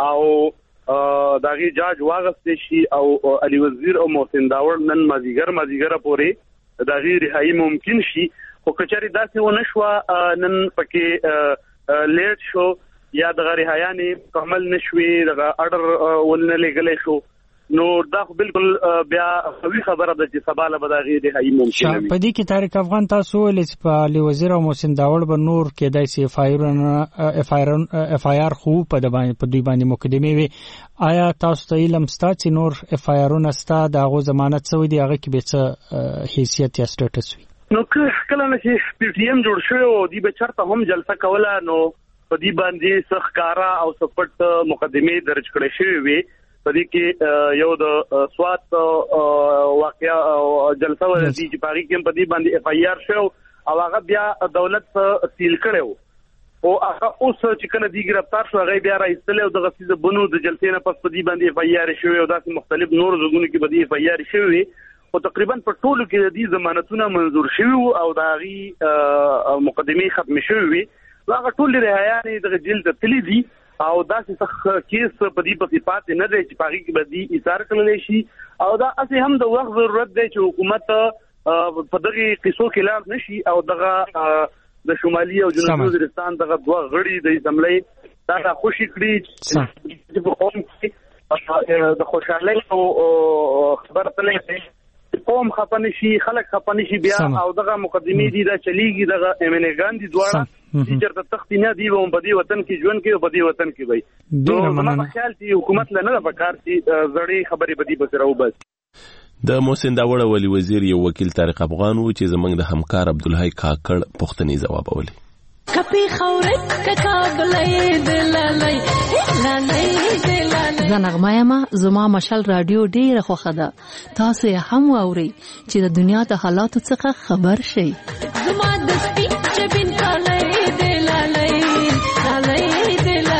او داغي جاج واغستې شي او علي وزیر او محسن داوړ نن مازیګر پورې داغي رهایی ممکن شي. خو کچاري داسې و نشو نن پکې لیټ شو یا د رهایان کمل نشوي د آرډر ولنه لګلې شو نو دا خو بالکل بیا قوي خبره ده چې سبا له بداغي د هي ممکن وي. په دې کې طارق افغان تاسو ولې چې په علي وزیر او محسن داوړ به نور کېدای سي اف آی آر خو په دوی باندې مقدمه وي. آیا تاسو ته علم ستا چې نور اف آی آرونه ستا د هغو ضمانت شوی دی هغه کې به څه حیثیت یا سټیټس وي؟ نو کله نه چې پی ټی ایم جوړ شوی او دی به چرته هم جلسه کوله نو په دې باندې سخکارا او سپټ مقدمه درج کړې شوی وي. په دې کې یو د سوات واقعیا جلسه ورته چې پاري کې په دې باندې اف آی آر شو او هغه بیا دولت سیل کړو او هغه اوس چې کنه دی گرفتار شو هغه بیا راځل او د غسیز بنو د جلسې نه پس په دې باندې اف آی آر شوی او داسې مختلف نور زګونو کې په دې اف آی آر شوی او تقریبا په ټولو کې د دې ضمانتونه منظور شوی او د هغه مقدمه ختم شوی هغه ټول رهایانې د جلد تللی دي او داسې څه کیس په دې په صفات نه دی چې پاږي کې بدی ایثار کړل شي او دا اصلي هم د وخت ضرورت دی چې حکومت په دغه قصو کې لاس نشي او دغه د شمالي او جنوبي وزیرستان دغه دوه غړي د اسمبلی دا خوشي کړی چې په قوم کې د خوشحالۍ او خبره تلې قوم خپنه شي خلک خپنه شي بیا او دغه مقدمه دي دا چلیږي دغه امنګان دي دواړه چې چرته تختی نه دی و په دې وطن کې ژوند کې او په دې وطن کې وي نو ما خیال چې حکومت نه پکار چې زړې خبرې بدی بسره وبس. د محسن داوړ ولی وزیر یو وکیل طارق افغان و چې زمنګ د همکار عبدالحی کاکړ پوښتنې ځوابولې. کپی خورت ککابلې دلالې زنغمایما زما مشال رادیو ډیره خوخه ده. تاسو هم واوري چې د دنیا د حالاتو څخه خبر شئ. زما د سپین چبین کالې دلالې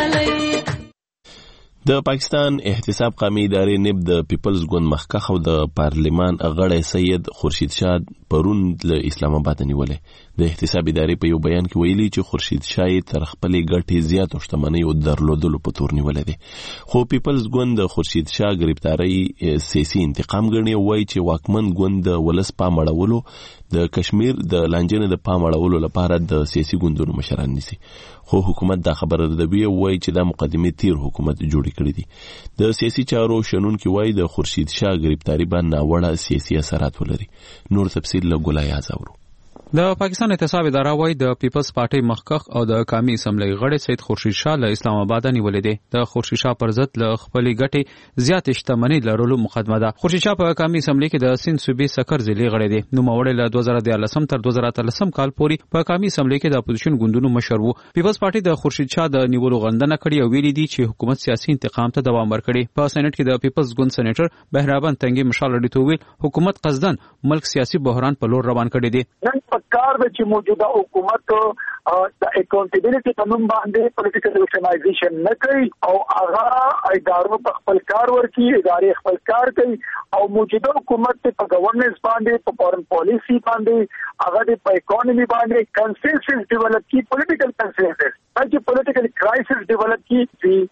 د پاکستان احتساب قومي ادارې نب د پیپلز ګوند مخکخ او د پارلیمان غړی سید خورشید شاه پرون له اسلام آباد نیولې. د احتساب ادارې په یو بیان کې ویلي چې خورشید شاه تر خپلې ګټې زیات او شتمنۍ او درلودلو په تور نیولې دي خو پیپلز ګوند د خورشید شاه گرفتاری سیاسي انتقام ګڼي او وایي چې واکمن ګوند د ولس پام اړولو د کشمیر د لانجنې د پام اړولو لپاره د سیاسي ګوندونو مشران نیسي. خو حکومت دا خبره ردوي او وایي چې دا مقدمه تیر حکومت جوړ کړی دي. د سیاسي چارو شنونکي وایي د خورشید شاه گرفتاری باندې ناوړه سیاسي اثرات ولري. نور تفصیل له ګلای ازاورو. د پاکستان احتساب اداره وايي د پیپلز پارټي مخکخ او د قومي اسمبلی غړی سید خورشید شاه له اسلام آباد نیولې دي. د خورشید شاه پر ضد له خپلې ګټې زیات شتمنۍ لرلو مقدمه ده. خورشید شاه په قومي اسمبلی کې د سند صوبې سکر ضلع غړی دی. نو موړ له 2013 تر 2013 کال پورې په قومي اسمبلی کې د اپوزیشن ګوندونو مشر وو. پیپلز پارټي د خورشید شاه د نیولو غندنه کړې او ویلي دي چې حکومت سیاسي انتقام ته دوام ورکړي. په سېنات کې د پیپلز ګوند سېنیټر بهرابن تنګي مشال لري ویل حکومت قصدن ملک سیاسي بحران په لور روان کړي دي. نن پکار د چې موجوده حکومت د اکاونټیبিলিټي په نوم باندې پولیټیکل ریکګنایزیشن نه کوي او هغه ادارو په خپل کار ورکي ادارې خپل کار کوي او موجوده حکومت په گورننس باندې په فورن پالیسی باندې هغه په اکانومي باندې کنسنسس ډیولپ کی پولیټیکل کنسنسس چې پولیټیکل کرایسس ډیولپ کی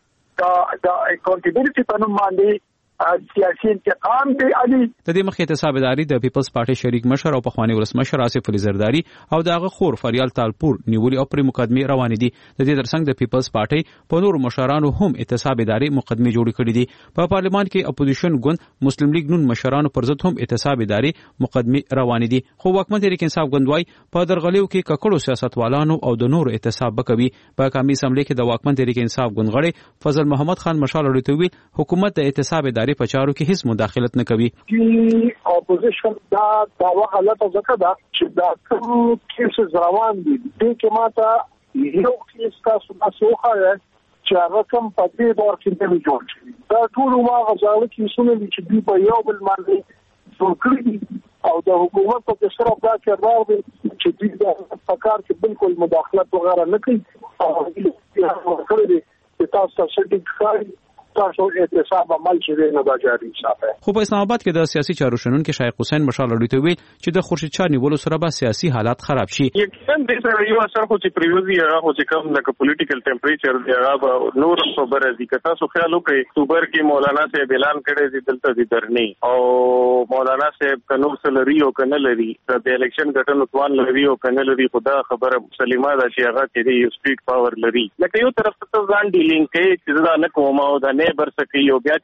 د اکاونټیبিলিټي په نوم باندې سیاسي انتقام دی علي. د دې مخې احتساب ادارې د پیپلز پارټي شریک مشر او پخوانی ولسمشر آصف علي زرداری او دغه خور فریال تالپور نیولې او پر مقدمه روانې دي. د دې ترڅنګ د پیپلز پارټي په نور مشرانو هم احتساب ادارې مقدمه جوړ کړې دي. په پارلیمان کې اپوزیشن ګوند مسلم لیگ نون مشرانو پر ضد هم احتساب ادارې مقدمه روانې دي. خو حکومت تحریک انصاف ګوند وايي په درغلیو کې ککړو سیاستوالانو او د نور احتساب وکوي. په قومي اسمبلی کې د واکمن تحریک انصاف ګوند غړي فضل محمد خان مشال لري حکومت د احتساب ادارې په چارو کې هیڅ مداخلت نه کوي. اپوزیشن دا داوا حالت ځکه دا چې دا کوم کیسز روان دي د کې ماته یو کیس تاسو مسوخه چې هغه کوم پدې دور کې نه جوړ شي. دا ټول ما غواړم چې څونه چې دی په یو بل باندې څوکړي او د حکومت په اشراف دا کې راغلي چې دوی د فکر کې بالکل مداخلت وغیرہ نه کوي او هغه کړی چې تاسو سټیک خاري تاسو احتساب عمل شوی نه دا جاری صاحب. خو په اسلام آباد کې د سیاسي چارو شنونکو شیخ حسین مشال لري ویل چې د خورشید شاه نیولو سره به سیاسي حالات خراب شي. یقینا د سره یو اثر خو چې پریوزي هغه خو چې کوم د پولیټیکل ټمپریچر دی هغه نور خبره دي که تاسو خیال وکړئ اکتوبر کې مولانا صاحب اعلان کړی دی دلته دي درنی او مولانا صاحب کنو سلري او کنه لري د الیکشن ګټنو توان لري او کنه لري خدا خبره سلیمه ده چې هغه کې دی سپیډ پاور لري. لکه یو طرف ته ځان ډیلینګ کوي چې دا نه کومه او دا نه برسکي او بیا چې دی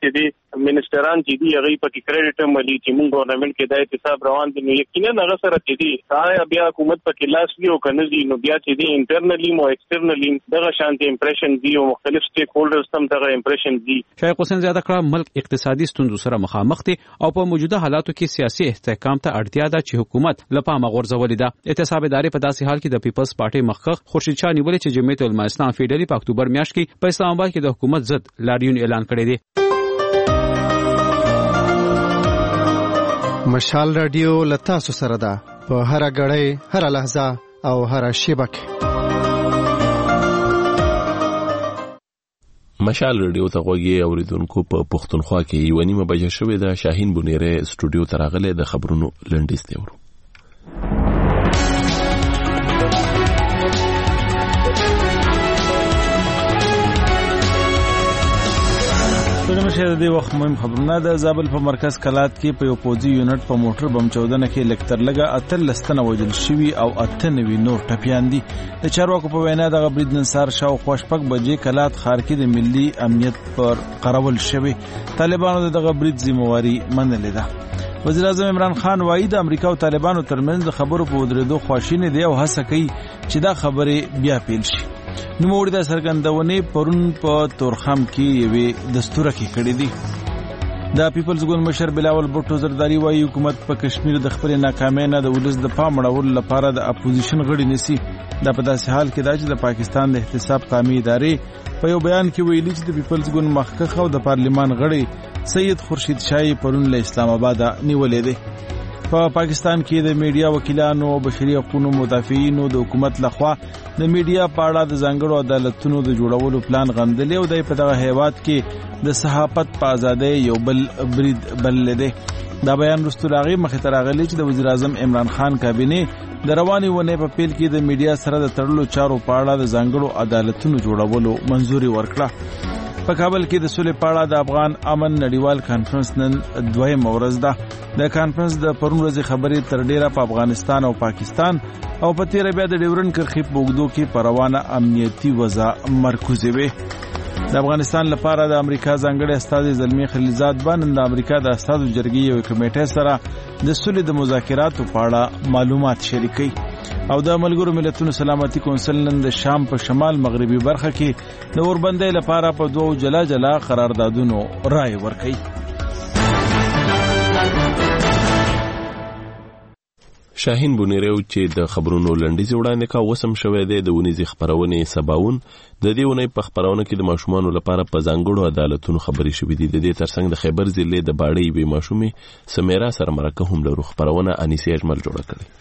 منسټران چې دی هغه په کریډټ ملي چې موږ ګورنمنت کې د احتساب روان دي نو یقینا هغه سره چې دی دا بیا حکومت په کلاس دی او کنه دی نو بیا چې دی انټرنلی مو ایکسټرنلی دغه شانتي امپریشن دی او مختلف سټیک هولډرز هم دغه امپریشن دی. شیخ حسین زیاده کړه ملک اقتصادي ستونزو سره مخامخ دی او په موجوده حالاتو کې سیاسي استحکام ته اړتیا ده چې حکومت لپاره غورځولې ده. احتساب ادارې په داسې حال کې د پیپلز پارټي مخکخ خورشید شاه نیولې چې جمعیت العلماء اسلام فیډرالي په اکتوبر میاشت کې په اسلام آباد کې د حکومت ضد لاریون اعلان کړی دی. مشال رادیو لتاسو سره ده په هر غړې هر لحظه او هر شیبه کې. مشال رادیو ته غوږی اوریدونکو په پښتونخوا کې یو نیمه بجې شوې ده. شاهین بونیره سټوډیو ته راغلی د خبرونو لنډیز دی ورو. د دې وخت مهم خبرونه د زابل په مرکز کلات کې په یو پوځي یونټ په موټر بم چودنه کې لکتر لګه 13 تنه وژل شوي او 98 نور ټپیان دي. د چارواکو په وینا د برید نن سهار شاوخوا 6 بجې کلات ښار کې د ملي امنیت پر قرول شوی. طالبانو دغه برید ذمہواری منلې ده. وزیر اعظم عمران خان وایي د امریکا او طالبانو ترمنځ د خبرو په ودرېدو خواشینی دی او هڅه کوي چې دا خبرې بیا پیل شي. نوموړي د څرګندونې پرون په تورخم کې یوې دستوره کې کړې دي. د پیپلز ګوند مشر بلاول بوټو زرداری وایي حکومت په کشمیر د خپل ناکامۍ نه د ولس د پام اړولو لپاره د اپوزیشن غړي نسی. دا په داسې حال کې دا چې د پاکستان د احتساب قومي ادارې په یو بیان کې ویلي چې د پیپلز ګوند مخکخ او د پارلیمان غړي سید خورشید شاه پرون له اسلام آباد نیولې دي. په پاکستان کې د میډیا وکیلانو او بشري حقوقو مدافعینو د حکومت لخوا د میډیا په اړه د ځانګړو عدالتونو د جوړولو پلان غندلی او د په دغه هیواد کې د صحافت په ازادۍ یو بل برید بللی دی. دا بیان وروسته راغی مخې ته راغلی چې د وزیر اعظم عمران خان کابینه د روانې ونې په پیل کې د میډیا سره د تړلو چارو په اړه د ځانګړو عدالتونو جوړولو منځوري ورکړه. په کابل کې د سولې په اړه د افغان امن نړیوال کانفرنس نن دویمه ورځ ده. د کانفرنس د پرون ورځې خبرې تر ډیره په افغانستان او پاکستان او په تیر بیا د ډیورن کرښې په اوږدو کې په روانه امنیتي وضع مرکوزې وي. د افغانستان لپاره د امریکا ځانګړي استازي زلمی خلیلزاد باندې د امریکا د استازو جرګې یو کمیټه سره د سولې د مذاکراتو په اړه معلومات شریکي. او د ملګرو ملتونو سلامتي کونسل نن د شام په شمال مغربي برخه کې د اوربندۍ لپاره په دوه جلا جلا قراردادونو رائے ورکړي. شاهین بونیرو چې د خبرونو لنډیز وړاندې کا وسم شوې ده د ونیزي خبرونه سباون د دې ونې په خبرونه کې د ماشومان لپاره په ځانګړو عدالتونو خبري شوې دي. د دې ترڅنګ د خیبر ضلع د باړې به ماشومې سمیرا سره مرکه هم لرو خبرونه انیسی اجمل جوړه کړې.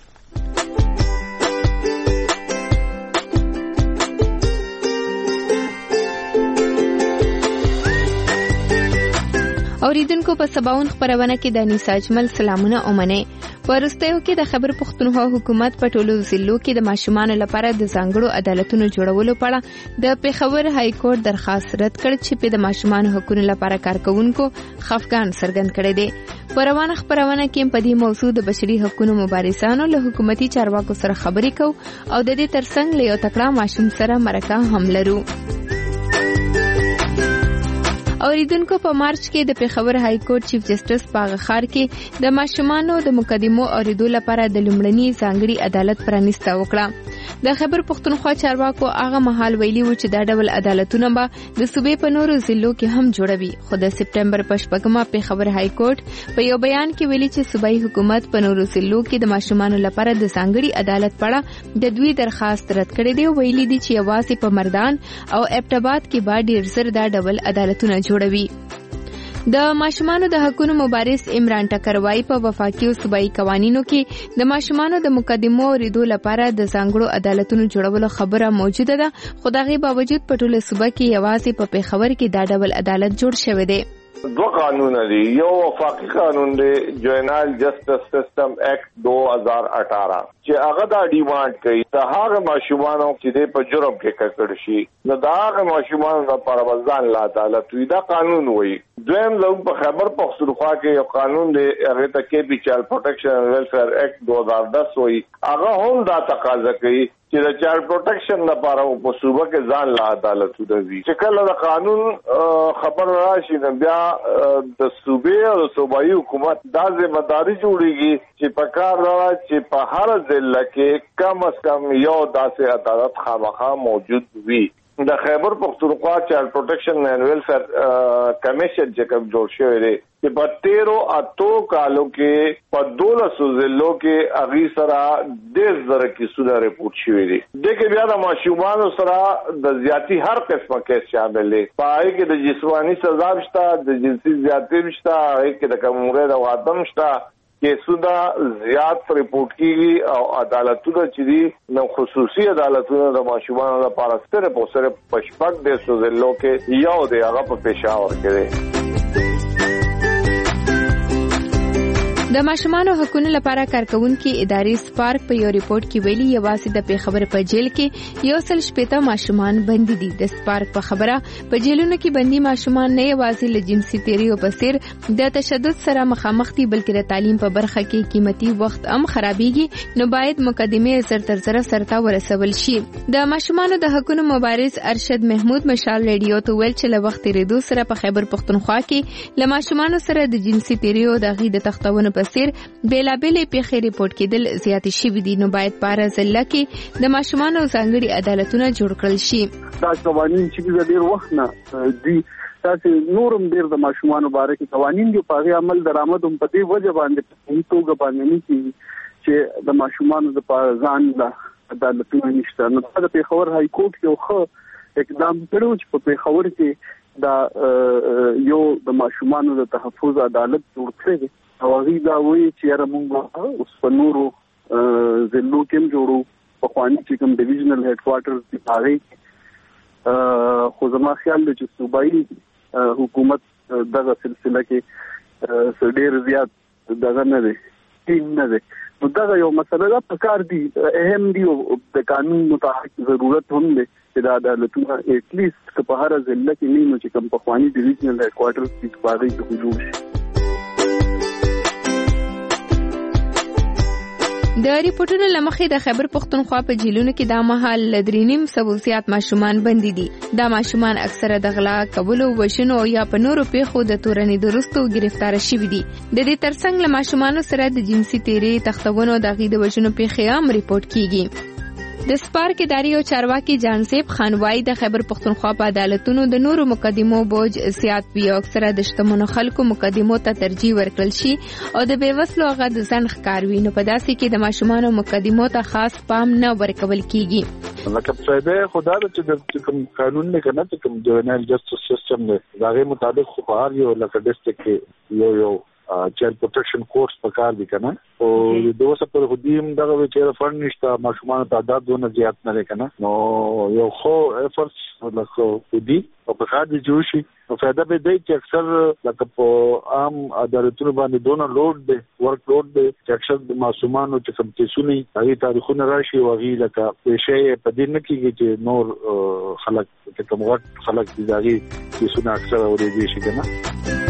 اوریدونکو په سباون خبرونه کې د انیس اجمل سلامونه اومنه. ورستیو کې د خبر پښتونخوا حکومت په ټولو ضلعو کې د ماشومان لپاره د ځانګړو عدالتونو جوړولو په اړه د پیښور های کورټ درخواست رد کړ چې په د ماشومان حقوقو لپاره کارکونکو خفقان څرګند کړي دي. په روانه خبرونه کې په دې موضوع د بشري حقوقو مبارزانو له حکومتي چارواکو سره خبرې کوو او د دې ترڅنګ له یو تکړه ماشوم سره مرکه هم لرو. اوریدونکو په مارچ کې د پیښور های کورټ چیف جسټس په غخار کې د ماشومانو د مقدمو اوریدو لپاره د لومړني ځانګړي عدالت پرانیسته وکړه. د خبر پښتونخوا چارواکو هغه مهال ویلي و چې دا ډول عدالتونه به د صوبې په نورو ضلعو کې هم جوړوي. خو د سپټمبر په 8مه پیښور های کورټ په یو بیان کې ویلي چې صوبایي حکومت په نورو ضلعو کې د ماشومانو لپاره د ځانګړي عدالت په اړه د دوی درخواست رد کړی دی. ویلي دي چې یوازې په مردان او ابټاباد کې به ډیر زر دا ډول عدالتونه جوړوي. د ماشومانو د حقوقو مبارز عمران ټکروای په وفاقي او صوبایي قوانینو کې د ماشومانو د مقدمو اوریدو لپاره د ځانګړو عدالتونو جوړولو خبره موجوده ده. خو دغه باوجود په ټوله صوبه کې یوازې په پیښور کې دا ډول عدالت جوړ شوی دی. دو قانون دي. یو وفاقي قانون دی جوینال جسټس سیستم ایکټ 2018 چې هغه دا ډیمانډ کوي چې هغه ماشومان چې په جرم کې ککړ شي نو دا هغه ماشومان لپاره ځان لا عدالت وي. دا قانون وایي. دویم زموږ په خبر پښتونخوا کې یو قانون دی هغه ته کې چایلډ پروټیکشن اینڈ ویلفیر ایکټ 2010 وایي. هغه هم دا تقاضا کوي چې د چایلډ پروټیکشن لپاره په صوبه کې ځان لا عدالتونه وي چې کله د قانون خبر راشي نو بیا د صوبې او صوبایي حکومت دا ځمداري جوړیږي چې په کار راځي چې په هر ضلع کې کم از کم یو داسې عدالت خامخا موجود وي. د خیبر پختونخوا چایلډ پروټیکشن اینڈ ویلفیر کمیشن چې کوم جوړ شوی دی چې په 13 کالو کې په 12 ضلعو کې اغي سره 10,000 کیسونه رپورټ شوی دي. دغه بیا د ماشومان سره د زیاتی هر قسمه کیس شامل دي. پای کې د جسمانی سزا شته، د جنسي زیاتی شته، کې د کومره د وادم شته. کیسونه زیات رپورټ کیږي او عدالتونه چې دي نو خصوصي عدالتونه د ماشومان لپاره صرف او صرف پشپک د سوزلو کې یو دی هغه په پېښور کې دی. د ماشومان حقوقو لپاره کارکونکو ادارې سپارک په یو ریپورت کې ویلي یوازې د پیښور په جیل کې 160 ماشومان بندي دي. د سپارک په خبره په جیلونو کې بندي ماشومان نه یوازې له جنسي تیریو په څیر د تشدد سره مخامخ دي بلکې د تعلیم په برخه کې قیمتي وخت هم خرابېږي. نو باید مقدمه زر تر زر سرته ورسول شي. د ماشومان د حقوقو مبارز ارشد محمود مشال ریډیو ته ویل چې له وخت تیریدو سره په خیبر پختونخوا کې له ماشومان سره د جنسي تیریو د غي د تختونو بسیر بیلابېلې پیښې ریپورت کېدل زیاتې شوي دي. نو باید په هر ضلع کې د ماشومانو ځانګړي عدالتونه جوړ کړل شي. دا قوانین چې ډېر وخت نه دي تاسو نورم ډېر د ماشومانو باره کې قوانین دي په هغه عمل درآمد هم په دې وجه باندې په هیڅ توګه باندې نه کیږي چې د ماشومانو د ځان له عدالتونه نشته. نو د پیښور های کورټ یو ښه اقدام کړو چې په پیښور کې دا یو د ماشومانو د تحفظ عدالت جوړ کړی او هغه دا وایي چې موږ اوس په نورو ضلعو کې جوړو په خواني چې کوم ډیویژنل هډ کوارټرز دی هغه خو زما خیال دی چې صوبایي حکومت دغه سلسله کې ډېر زیات دغه نه دی ټیم نه دی. نو دغه یو مسله ده په کار دی اهم دی او د قانون مطابق ضرورت هم دی چې د عدالتونو ایت لیست په هر ضلع کې نه نو چې کوم په خواني ډیویژنل هډ کوارټرز دی په هغه کې جوړ شي. د ریپورتونو لمخې د خیبر پختونخوا په جیلونو کې دا مهال لدرینیم سبو زیات ماشومان بندي دي. دا ماشومان اکثره د غلا کولو وشنو یا په نورو پیښو د تورنې درستو گرفتار شوي دي. د دې ترڅنګ له ماشومانو سره د جنسي تیری تختونو د غي د وشنو پیښې هم ریپورت کیږي. د سپارک اداري او چارواکي جانسیب خانوای د خیبر پختونخوا په عدالتونو د نورو مقدمو بوج زیات وی او اکثره د شتمنو خلکو مقدمو ته ترجیح ورکړل شي او د بیوسلو غږ د ځن ښکار وي. نو په داسې کې د ماشومانو مقدمو ته خاص پام نه ورکول کیږي. لکه څنګه خدای د کوم قانون نه کنه چې کوم جوینایل جسټس سیستم دی هغه مطابق خو په هر یو لکه ډیسټریکټ کې یو چایلډ پروټیکشن کورس پکار دي کنه او د اوسه پر خدیم دغه چې فند نشته ماشومان تعداد دونه زیات نه کنه نو یو خو افورټس لکه ودی او په خاطر د جوشي او فائدہ به دی چې اکثر لکه په عام عدالتونو باندې دونه لوډ دی ورک لوډ دی چې اکثر د ماشومانو چې کوم کیسونه هغه تاریخونه راشي او هغه لکه پېښې په دې نه کېږي چې نور خلک چې کوم وخت خلک دي هغه کیسونه اکثر اورېږي شي کنه.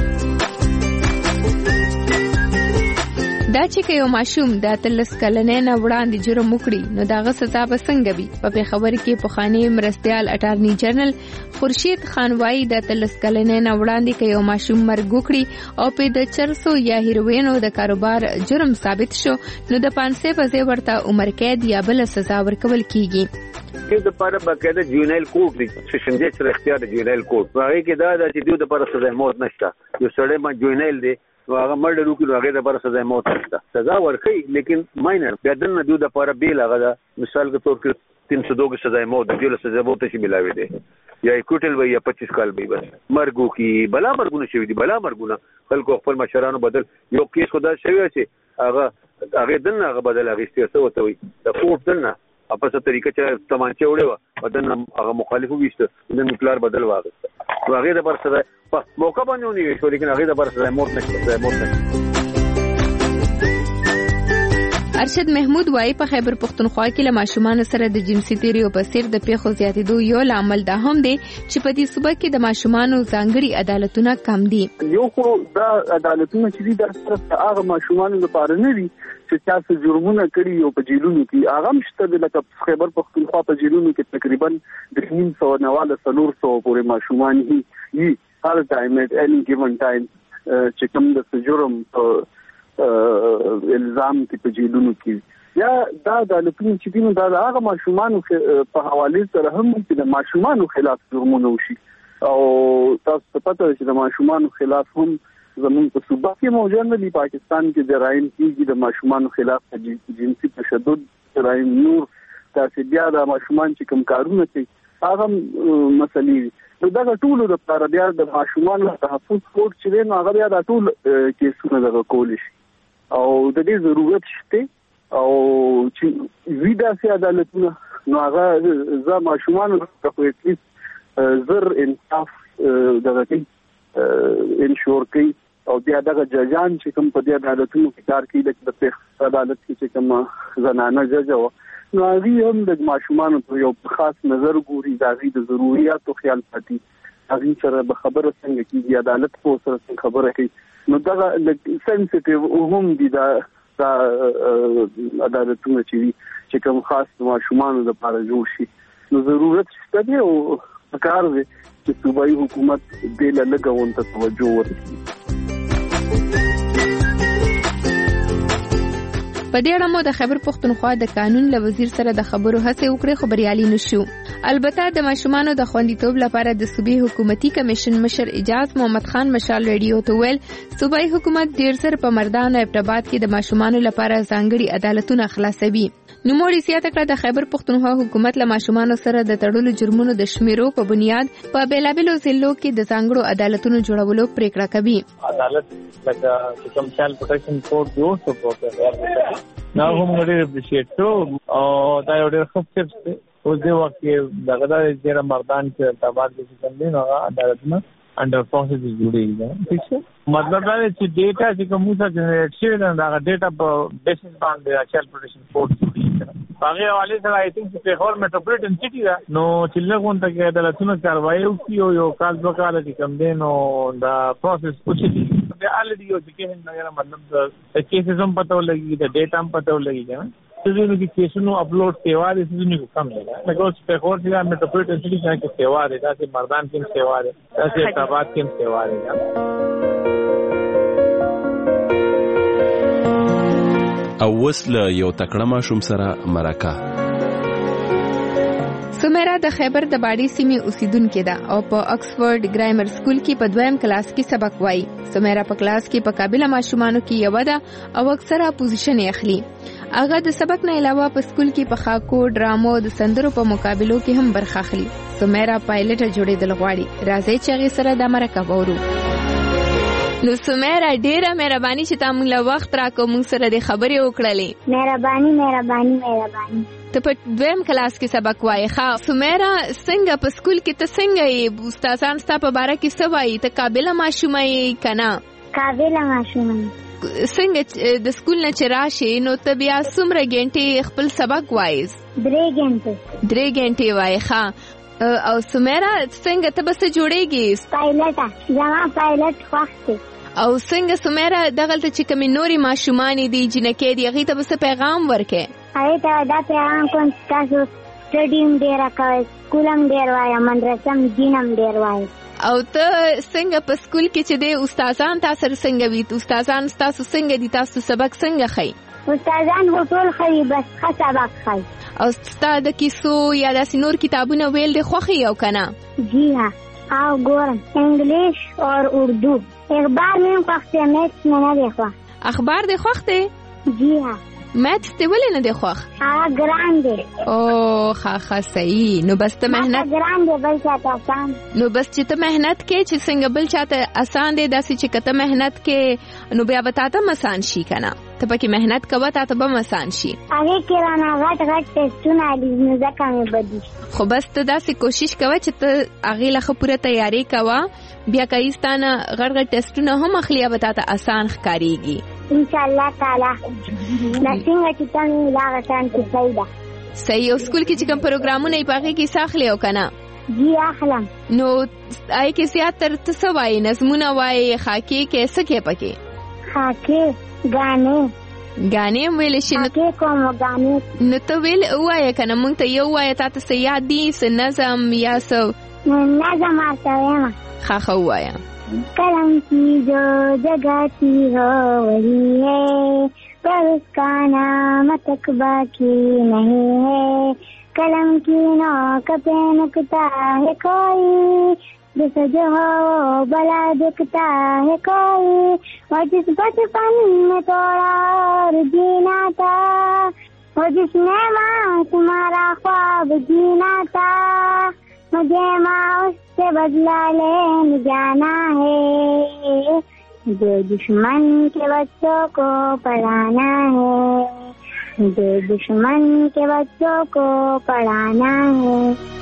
دا چې یو ماشوم د 13 کلنې نه وړاندې جرم وکړي نو داغه سزا به څنګه وي؟ په پیښور کې پخوانی مرستيال اټارنی جنرال خورشید خانوای د 13 کلنې نه وړاندې یو ماشوم مرګ وکړي او په د چرسو یا هیروینو د کاروبار جرم ثابت شو نو د 500 په ورته عمر قید یا بل سزا ورکول کیږي. کې د لپاره باقاعده جوینایل کوډ دی سیشن جج سره اختیار دی جوینایل کوډ هغه کې دا چې دوی د لپاره سزا موت نشته. یو سړی ما جوینایل دی هغه مرډ وکړي هغه د لپاره سزا موت نشته. سزا ورکړي لیکن ماینر بیا دنه دوی د لپاره بیل هغه مثال کے طور کې 302 کی سزا موت دی له سزا موت شي ملاوي دی یا کوټل وي یا 25 کال به بس مرګو کې بلا مرګونه شوی دي بلا مرګونه خلکو خپل مشرانو بدل یو کیس خدا شوی چې هغه دنه هغه بدل هغه استیاسه وته وي د کوټ دنه په څه طریقه چې تمانچه وړي و بدن هغه مخالفو ویسته د نوکلار بدل واغسته هغه د پر سره په موقع باندې ونی شو لیکن هغه د پر سره موت نشته. ارشد محمود وايي په خیبر پختونخوا کې له ماشومان سره د جنسي تیریو په سیر د پیښو زیاتېدو یو لامل دا هم دی چې په دې صوبه کې د ماشومان ځانګړي عدالتونه کم دي. یو خو دا عدالتونه چې د هغه ماشومان لپاره نه دي چې تاسو جرمونه کړی او په جیلونو کې هغه مشته لکه خیبر پختونخوا په جیلونو کې تقریبا 390 پورې ماشومان هي هر ټایم at any given time چې کوم د جرم الزام کې په جیلونو کې یا دا د لکه چې دینو دا هغه ماشومان په حواله سره هم چې د ماشومان خلاف جرمونه وشي او تاسو پته چې د ماشومان خلاف هم زمون په صوبه کې موجود دی پاکستان کې جرایم کیږي د ماشومان خلاف جنسي تشدد جرایم نور تاسو بیا د ماشومان چې کوم کارونه کوي هغه مسلې نو دا ټول د لپاره بیا د ماشومان تحفظ کوډ چې نو هغه بیا د ټول کیسونه د کول شي او د دې ضرورت شته او چې ویدا سي عدالتونه نو هغه ز ماشومان په هیڅ زر انصاف دغه انشور کوي او بیا دغه ججان چې کوم په دې عدالتونو کې کار کوي د په عدالت کې چې کوم زنانه جج او نو هغه هم د ماشومان په یو خاص نظر ګوري د هغه د ضرورتو خیال ساتي هغه سره به خبره څنګه کیږي عدالت په سره خبره کوي نو دغه سنسټیو هم دي دا عدالتونه چې کوم خاص ماشومان لپاره جوړ شي نو ضرورت شته دی او کار دی چې صوبایي حکومت دې له لګون ته توجه ورکړي په دې اړه مو د خیبر پختونخوا د قانون له وزیر سره د خبرو هڅه وکړې خو بریالي نشو. البته د ماشومانو د خوندیتوب لپاره د صوبایي حکومتي کمیشن مشر اجاز محمد خان مشال ریډیو ته ویل صوبایي حکومت ډیر زر په مردان او ابټاباد کې د ماشومانو لپاره ځانګړي عدالتونه خلاصوي. نوموړي زیاته کړه د خیبر پختونخوا حکومت له ماشومانو سره د تړلو جرمونو د شمیرو په بنیاد په بیلابلو ضلعو کې د ځانګړو عدالتونو جوړولو پریکړه کوي. عدالت لکه کوم چایلډ پروټیکشن کورټ جوړ شو په نو هم غوډه اپریشیټ او دا یو ډېر ښه سټیپ دی. اوس دی وخت کې دغه د جره مردان کې تابعات کې څنګه نو عدالتونه انډر پروسس جوړیږي. ٹھیک ہے مطلب دا چې ډیټا چې کومه جنریټ شوی دا ډیټا په بیسس باندې چایلډ پروټیکشن کورټ جوړیږي. هغه حواله سره آی تھنک چې په هر میټروپولیټن سټي دا نو چې لږون ته کې عدالتونه کاروایی وکړي یو کال دوه کال کې کم دي نو دا پروسس پوښتنه د الډي یو چې نه مطلب د کیسز هم پته ولګي د ډیټا هم پته ولګي کنه چې د کیسونو اپلوډ سیوا د سيزونو کم نه لکه اوس په خور چې میټروپولیټن سټي کې سیوا ده دا چې مردان کې سیوا ده دا چې تابعات کې سیوا ده. او وسله یو تکړه ماشوم سره مرکه. سمیرا د خیبر د باډي سیمې اوسیدونکې ده او په اکسفورد ګرامر سکول کې په دویم کلاس کې سبق وایي. سمیرا په کلاس کې په قابلیت ماشومانو کې یو ده او اکثره پوزیشن یې اخلي. هغه د سبق نه علاوه په سکول کې په خاکو ډرامو د سندرو په مقابلو کې هم برخه اخلي. سمیرا پایلټ جوړېدل غواړي. راځي چې هغه سره د مرکه وورو. نو سمیرا ډیره مهرباني چې تاسو موږ له وخت راکو موږ سره د خبرې وکړلې. مهرباني ته په دویم کلاس کې سبق وایي. ښه سمیرا څنګه په سکول کې ته څنګه یې استادان ستا په باره کې څه وایي ته قابله ماشومه یې کنه؟ قابله ماشومه. څنګه د سکول نه چې راشي نو ته بیا څومره غنټې خپل سبق وایي؟ 3 غنټې وایي. ښه او سمیرا څنګه ته بس جوړېږي؟ پایلټ زما پایلټ خوښ دی. او څنګه سمیرا دغلته چې کومې نوري ماشومان دي جنکې دي هغه ته بس پیغام ورکې؟ هغه ته دا پیغام کوم تاسو سټډیم ډیر کوئ سکولم ډیر وایي مدرسم دینم ډیر وایي. او ته څنګه په سکول کې چې د استادان تاسو سره څنګه وي؟ استادان تاسو څنګه دي؟ تاسو سبق څنګه خای؟ استادان ټول خای بس ښه سبق خای. او ستاسو د کیسو یا د نور کتابونو ویل د خوخي او کنه؟ جی ها او ګورم انګلیش اور اردو. اخبار میں خوخته میتھ میں نه دی خوخ. اخبار دی خوخته؟ جی ها. میتھ ته ولې نه دی خوخ؟ ګران دی. او ښه صحیح. نو بس ته مهنت ګران دی بل چاته آسان. نو بس چې ته مهنت کې چې څنګه بل چاته آسان دی داسې چې کته مهنت کې نو بیا به تاسو آسان شي کنه. ته پکې مهنت کوه تاسو به آسان شي. هغه کې رانه غټ ټیسټونه دي نو ځکه مې بدی. خو بس ته داسې کوشش کوه چې ته هغه لخوا پوره تیاری کوه بیا کایستانه غړغړ ټیسټونه هم اخلي به تاسو آسان ښکاریږي ان شاء الله تعالی. نڅنګه چې تاسو لا غسان کې پیدا صحیح. او سکول کې چې کوم پروګرامونه یې پاږي کې ساخلی او کنه؟ جی اخلم. نو آی کې زیات تر څه وایي؟ نظمونه وایي؟ خاکي کې څه کې پکې؟ خاکي غانې غانې ویل شي نو کوم غانې نو ته ویل وایې کنه مونږ ته یو وایې تاسو څه یاد دي څه نظم یا څه نظم آسایم خا وایې कलम की जो जगाती हो वही है पर उसका नाम तक बाकी नहीं है कलम की नोक पे नुकता है कोई जिस जो हो भला दिखता है कोई और जिस बचपन में थोड़ा और जीना था वो जिसने माँ तुम्हारा ख्वाब जीना था मुझे माँ उससे बदला लेने जाना है जो दुश्मन के बच्चों को पढ़ाना है जो दुश्मन के बच्चों को पढ़ाना है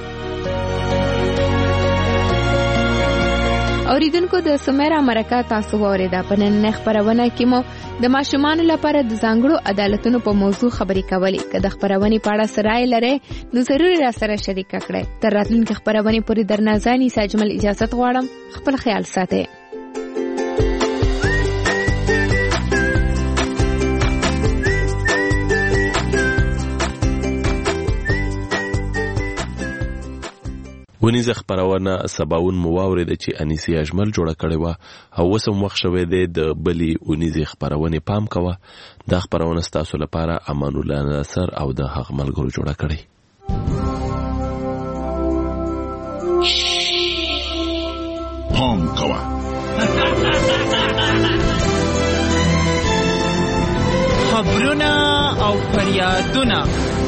اوریدونکو د سمیرا مرکه تاسو اوریدا په نن خبرونه کې مو د ماشومان لپاره د ځانګړو عدالتونو په موضوع خبرې کولې کله خبرونه پاړه سرای لره نو ضروري را سره شریک کړئ تر راتلونکي خبرونه پوری درنازانی ساجمل اجازه غواړم خپل خیال ساتئ ونیزه خبرونه سباون مواورید چې انیسی اجمل جوړه کړې و او وسم وخت شوه د بلی ونیزه خبرونه پام کوه د خبرونه تاسو لپاره امان الله ناصر او د حق ملګرو جوړه کړې پام کوه خبرونه او فریادونه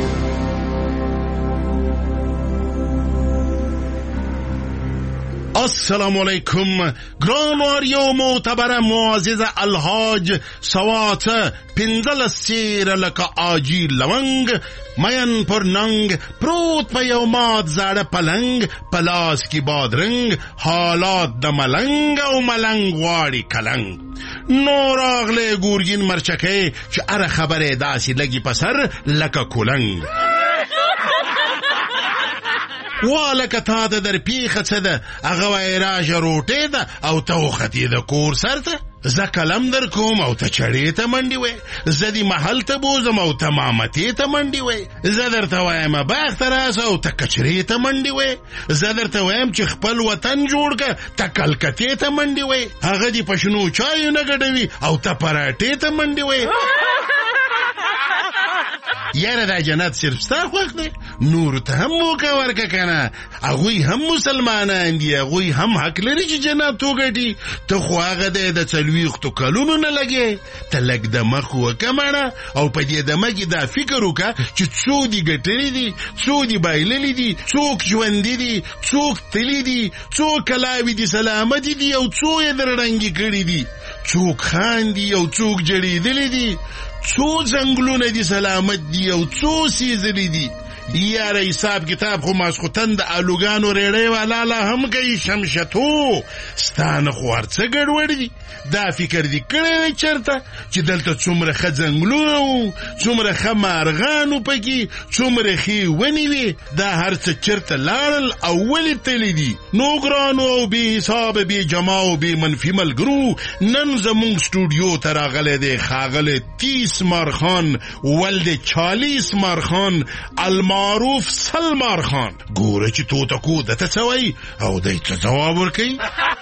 السلام علیکم گران واریو معتبر معزز الحاج سوات پنځل سیر لکه آجی لونگ مین پر ننگ پروت په یو مات زاړه پلنګ پلاس کی بادرنګ حالات د ملنګ او ملنګ واړی کلنګ نور اغله ګورګین مرچکه چې اره خبره داسي لګي پسر لکه کولنګ والکه تا ته در پیخه څه ده هغه وای راشه روټې ده او ته وختې د کور سرته زه قلم در کوم او ته چړې ته منډې وې زه دې محل ته بوزم او ته مامتې ته منډې وې زه درته وایم باغ ته راسه او ته کچرې ته منډې وې زه درته وایم چې خپل وطن جوړ که ته کلکتې ته منډې وې هغه دې په شنو چایو نه ګډوي او ته پراټې ته منډې وې یاره دا جنت صرف ستا خوښ دی نور ته هم موقع ورکه کنه هغوی هم مسلمانان دي هغوی هم حق لري چې جنت وګټي ته خو هغه دی د 40 کلونو نه لګې ته لږ دمه خو وکړه مړه او په دې دمه کې دا فکر وکړه چې څو دي ګټلي دي څو دي بایللي دي څوک ژوندي دي څوک تللي دي څو کلاوي دي سلامتي دي او څو یې درړنګې کړي دي څوک خاندي او څوک جړېدلي دي څو ځنګلونه دي سلامت دي او څو سیزلي دي یاره حساب کتاب خو ماسخوتن د الوګانو ریړې والا لا هم کوي شمشتو ستانه خو ورڅ ګډوډ دي دا فکر دي کړی چرته چې دلته څومره ښه ځنګلونه څومره ښه مارغانو پکې څومره ښې ونې وي دا هر څه چرته لاړل او ولې تللی دي نو ګرانو او بې حسابه بې جما او بې منفي ملګرو نن زموږ سټوډیو ته راغلی دی ښاغلی 30 مارخان ولد 40 مارخان المعروف سلمار خان ګوره چې تو تکو دته څه وایي او دی څه ځواب ورکوي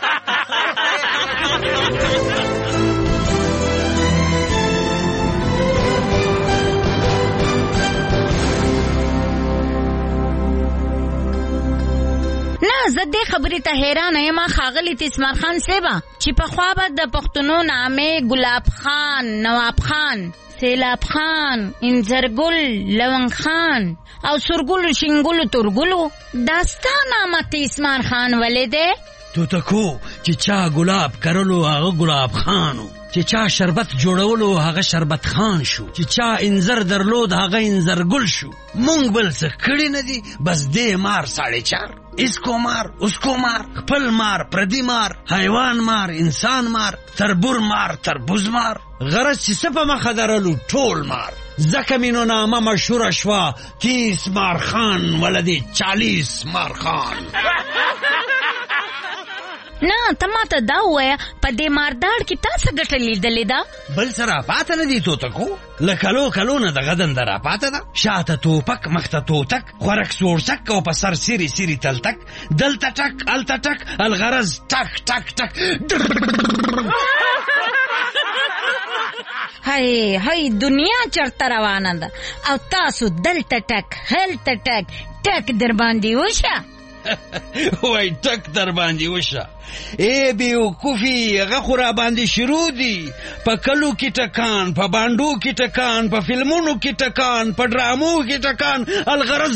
زه دې خبرې ته حیرانه یم ښاغلي تیسمار خان صاحبه چې پخوا به د پښتنو نامې ګلاب خان نواب خان سیلاب خان انځرګل لونګ خان او سرګل شینګل تورګلو داستا نامه تیسمار خان ولې ده تو تکو چې چا ګلاب کرلو هغه ګلاب خانو چې چا شربت جوړولو هغه شربت خان شو چې چا انځر درلود هغه انځر ګل شو مونږ بل څه کړی نه دي بس دې مار 4.5 اسکو مار اسکو مار خپل مار پردی مار حیوان مار انسان مار تربور مار تربوز مار غرض چې څه په مخه درلو ټول مار ځکه مینو نامه مشهوره شوه 30 مار خان ولدي 40 مار خان نه ته ماته دا ووایه په دې مارداړ کې تا څه ګټه لیدلې ده؟ بل څه راپاته نه دي توتکو؟ له کلو نه دغه دنده راپاته ده. شاته توپک مخته توتک، خورک سورسک او په سر سیری تلتک، دلته ټک الته ټک، الغرض ټک ټک ټک. هی دنیا چرته روانه ده او تاسو دلته ټک هلته ټک ټک در باندې وشه. وای ټک در باندې وشه ای بیوقوفي، هغه خو را باندې شروع دي. په کلو کې ټکان، په بانډو کې ټکان، په فلمونو کې ټکان، په ډرامو کې ټکان، الغرض.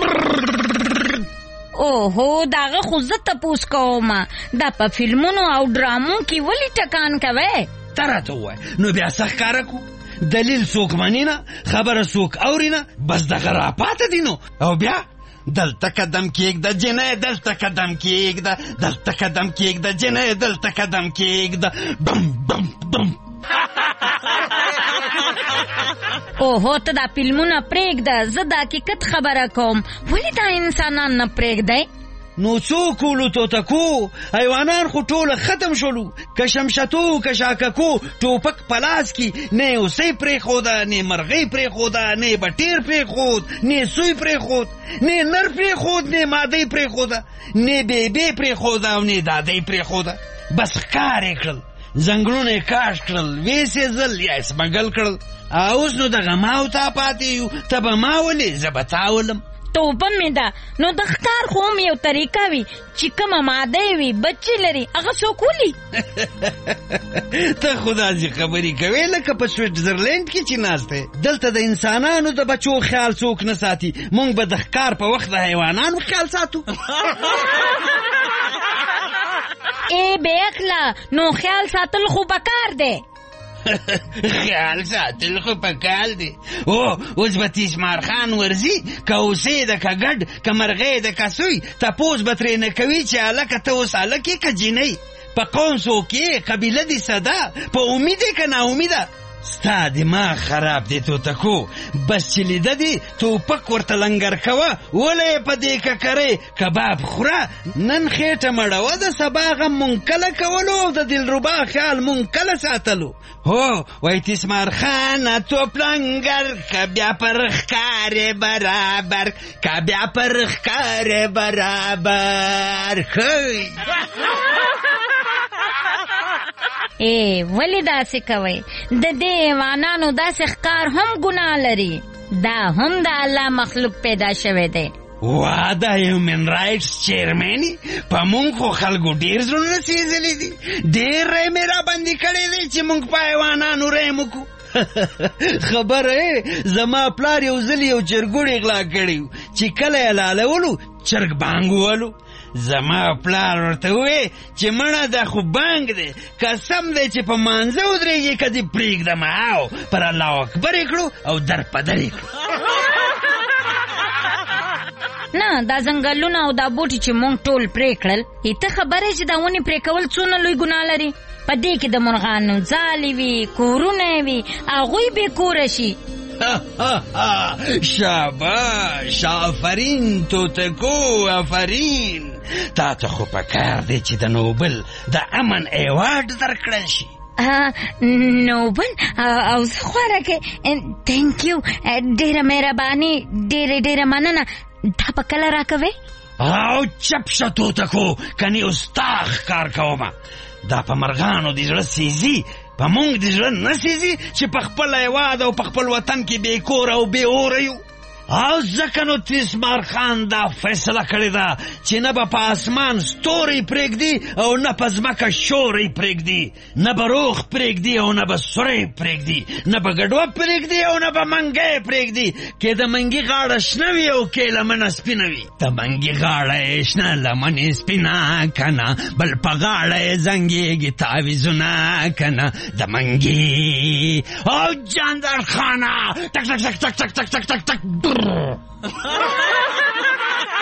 اوهو داغه خو زه تپوس کوم دا په فلمونو او ډرامو کې ولې ټکان کوي؟ ته راته ووایه نو بیا څه ښکاره کو؟ دلیل څوک مني نه، خبره څوک اوري نه، بس دغه راپاته دي نو. او بیا دلته قدم کېږده جنۍ، دلته قدم کېږده، دلته قدم کېږده جنۍ، دلته قدم کېږده. بم بم بم. اوهو ته دا فلمونه پرېږده، زه د حقیقت خبره کوم. ولې دا انسانان نه پرېږدی؟ نو څوک ولو توتکو؟ حیوانان خو ټوله ختم شولو، که شمشتو که شاککو، ټوپک په لاس کې نه اوسۍ پرېښوده، نه مرغۍ پرېښوده، نه بټیر پرېښود، نه سوی پرېښود، نه نر پرېښود، نه مادۍ پرېښوده، نه بیبي پرېښوده او نه دادۍ پرېښوده. بس ښکار یې کړل، ځنګلونه یې کاش کړل، ویس یې ځل یا یې سمګل کړل. اوس نو دغه ما او تا پاتې یو، ته به ما ولې زه به تا ولم. توبه مې ده. نو د ښکار خو هم یو طریقه وي چې کومه ماده وي بچی لري هغه څوک ولي؟ ته خو داسې خبرې کوې لکه په سویټزرلینډ کې چې ناست دی. دلته د انسانانو د بچو خیال څوک نه ساتي، موږ به د ښکار په وخت د حیوانانو خیال ساتو. ای بې عقله، نو خیال ساتل خو پکار دی. خیال ساتل خو پکار دی. اوس به تیسمار خان ورځي، که اوسې ده که ګډ که مرغۍ ده که سوی، تپوس به ترې نه کوي چې هلکه ته اوس هلک یې که جینۍ، په قوم څوک یې، قبیله دې څه ده، په امید یې که ناامیده. ستا دماغ خراب دی توتکو، بس چې لیده دی توپک ورته لنګر کوه، وله په دې ککرۍ کباب خوره. نن خېټه مړوه د سبا غم مونږ کله کولو او د دلربا خیال مونږ کله ساتلو. هو وای تیسمار خانه توپ لنګر که بیا پر ښکارې برابر، که بیا پر ښکارې برابر. ښی ولې داسې کوئ؟ د دې حیوانانو داسې ښکار هم ګناه لري، دا هم د الله مخلوق پیدا شوی دی. وا د هیومن رایټس چیرمني، په مونږ خو خلکو ډېر زړونه سېزلي دي، ډېر رای مې راباندې کړی دی چې مونږ په حیوانانو رحم وکړو. خبره زما پلار یو ځل یو چرګوړی غلا کړی و چې کله یې لالولو چرګ بانګ وولو. زما پلار ورته ووی چې مړه دا خو بانګ دی، قسم دی چې په مانځه ودرېږي که دې پرېږدم او پر الله اکبر یې کړو او در په در یې کړو. نه دا ځنګلونه او دا بوټي چې مونږ ټول پرې کړل، ته خبرې چې دا ونې پرې کول څونه لوی ګناه لري؟ په دې کې د مرغانو ځالې وي، کورونه وي، هغوی بې کوره شي. شاباش، آفرین توتکو، آفرین. تا ته خو پکار دی چې د نوبل د امن ایوارډ درکړل شي. نوبل او زه خواره کې تhank you، ډېره مهرباني، ډېره مننه. دا په کله راکوې؟ او چپ شه توتکو، کني اوس تا ښکار کومه. دا په مرغانو د زړه سیزي، په مونږ د زړه نه سیزي چې په خپل هیواد او په خپل وطن کې بې کوره او بې اوره یو. او ځکه نو تیسمار خان دا فیصله کړې ده چې نه به په اسمان ستوري پرېږدي او نه په ځمکه شوری پرېږدي، نه به روغ پرېږدي او نه به سوری پرېږدي، نه به ګډوه پرېږدي او نه به منګی پرېږدي. که د منګي غاړه شنه وي او که لمنه سپینه وي، د منګي غاړه یې شنه لمنې سپینه کنه، بل په غاړه یې زنګېږي تعویذونه کنه. د منګي او جاندار خانه ټک ټک ټک ټک ټک ټک ټک ټک ټک.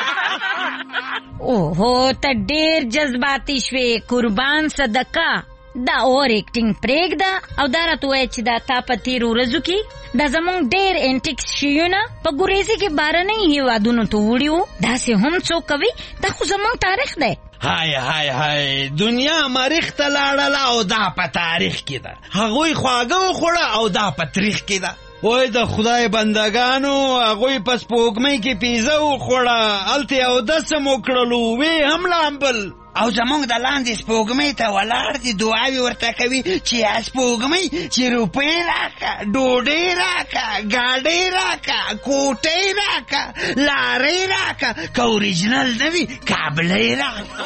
اوهو ته ډېر جذباتي شوې، قربان صدقه. دا اور اکټینګ پرېږده او دا راته وایه چې دا تا په تېرو ورځو کې دا زموږ ډېر انټیکس شیونه په ګوریزي کې بهرنۍ هېوادونو ته وړي وو. داسې هم څوک کوي؟ دا خو زموږ تاریخ دی. هاي دنیا مریخ ته لاړله او دا په تاریخ کې ده. هغوی خواږه وخوړه او دا په تاریخ کې ده. وای د خدای بندگانو هغوی په سپوږمۍ کې پیزه وخوړه، هلته یې اودس هم وکړلو، وی هم لامبل او زمونږ د لاندې سپوږمۍ ته ولاړ دي، دعاوې ورته کوي چې یا سپوږمۍ چې روپۍ راکه، ډوډۍ راکه، ګاډۍ راکه، کوټۍ راکه، لارۍ راکه، که اوریجنل نه وي کابلۍ راکه.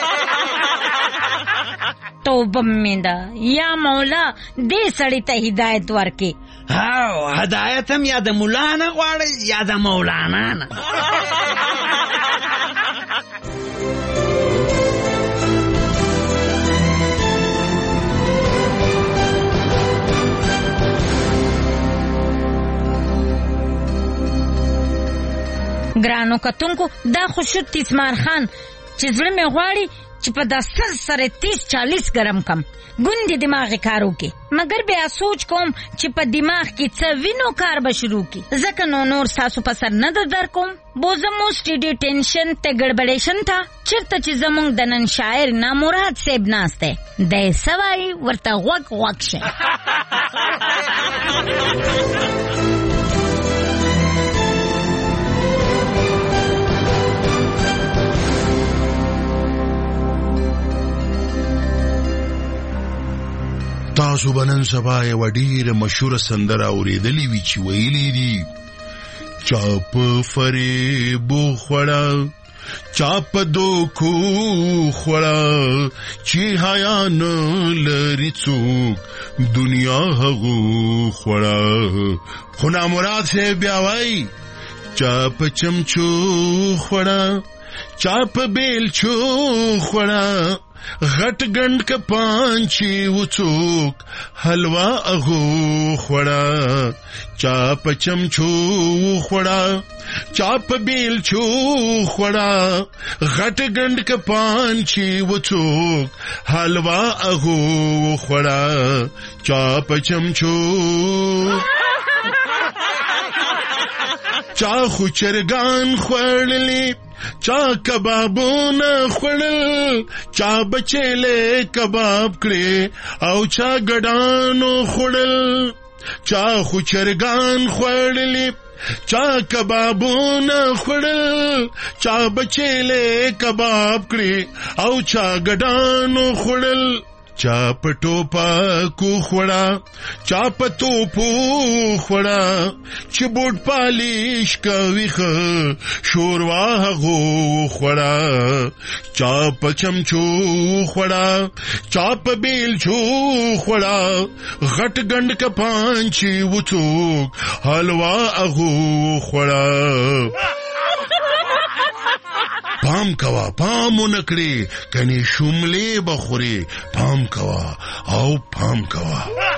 توبه مې ده، یا مولا دې سړي ته هدایت ورکې. هدایت هم یا د مولا نه غواړئ یا د مولانا نه. ګرانو کتونکو، دا خو شو تیسمار خان چې زړه مې غواړي چې په دا سره 30-40 ګرم کم ګوندې دماغي کار وکړي، مګر بیا سوچ کوم چې په دماغ کې څه وینو کار به شروع کړي، ځکه نور ستاسو په سر نه در کوم. بوزمو سټډي ټینشن ته ګړبړېشن تا چېرته چې زمونږ د نن شاعر نامراد صاحب ناست دی، دی څه وایي ورته غوږ شه. تاسو به نن سبا یوه ډېره مشهوره سندره اورېدلې وي چې ویلي دي: چا په فریب وخوړه، چا په دوکو خوړه، چې حیا نه لري څوک دنیا هغو خوړه. خو نامراد صاحب بیا وایي: چا په چمچو خوړه، چا په بیلچو خوړه، غټ گنڈ کا پانچی وڅوک حلوا اغو خوڑا. چا په چمچو خوڑا، چا په بیلچو خوڑا، غټ گنڈ کا پانچی وڅوک حلوا اغو خوڑا. چا په چمچو چا خو چرګان خوړلې، چا کبابونه خوړل، چا بچېلې کباب کړې او چا ګډانو خوړل. چا خو چرګان خوړلې، چا کبابونه خوړل، چا بچېلې کباب کړې او چا ګډانو خوړل. چا په ټوپکو خوړه، چا په توپو خوړه، چې بوټ پالیش کوي ښه شوروا هغو خوړه. چا په چمچو خوړه، چا په بیلچو خوړه، غټ گنډ که پانچی وڅوک حلوا هغو خوړه. پام کوا، پام ونکړي کني شوملې بخوري، پام کوا او پام کوا.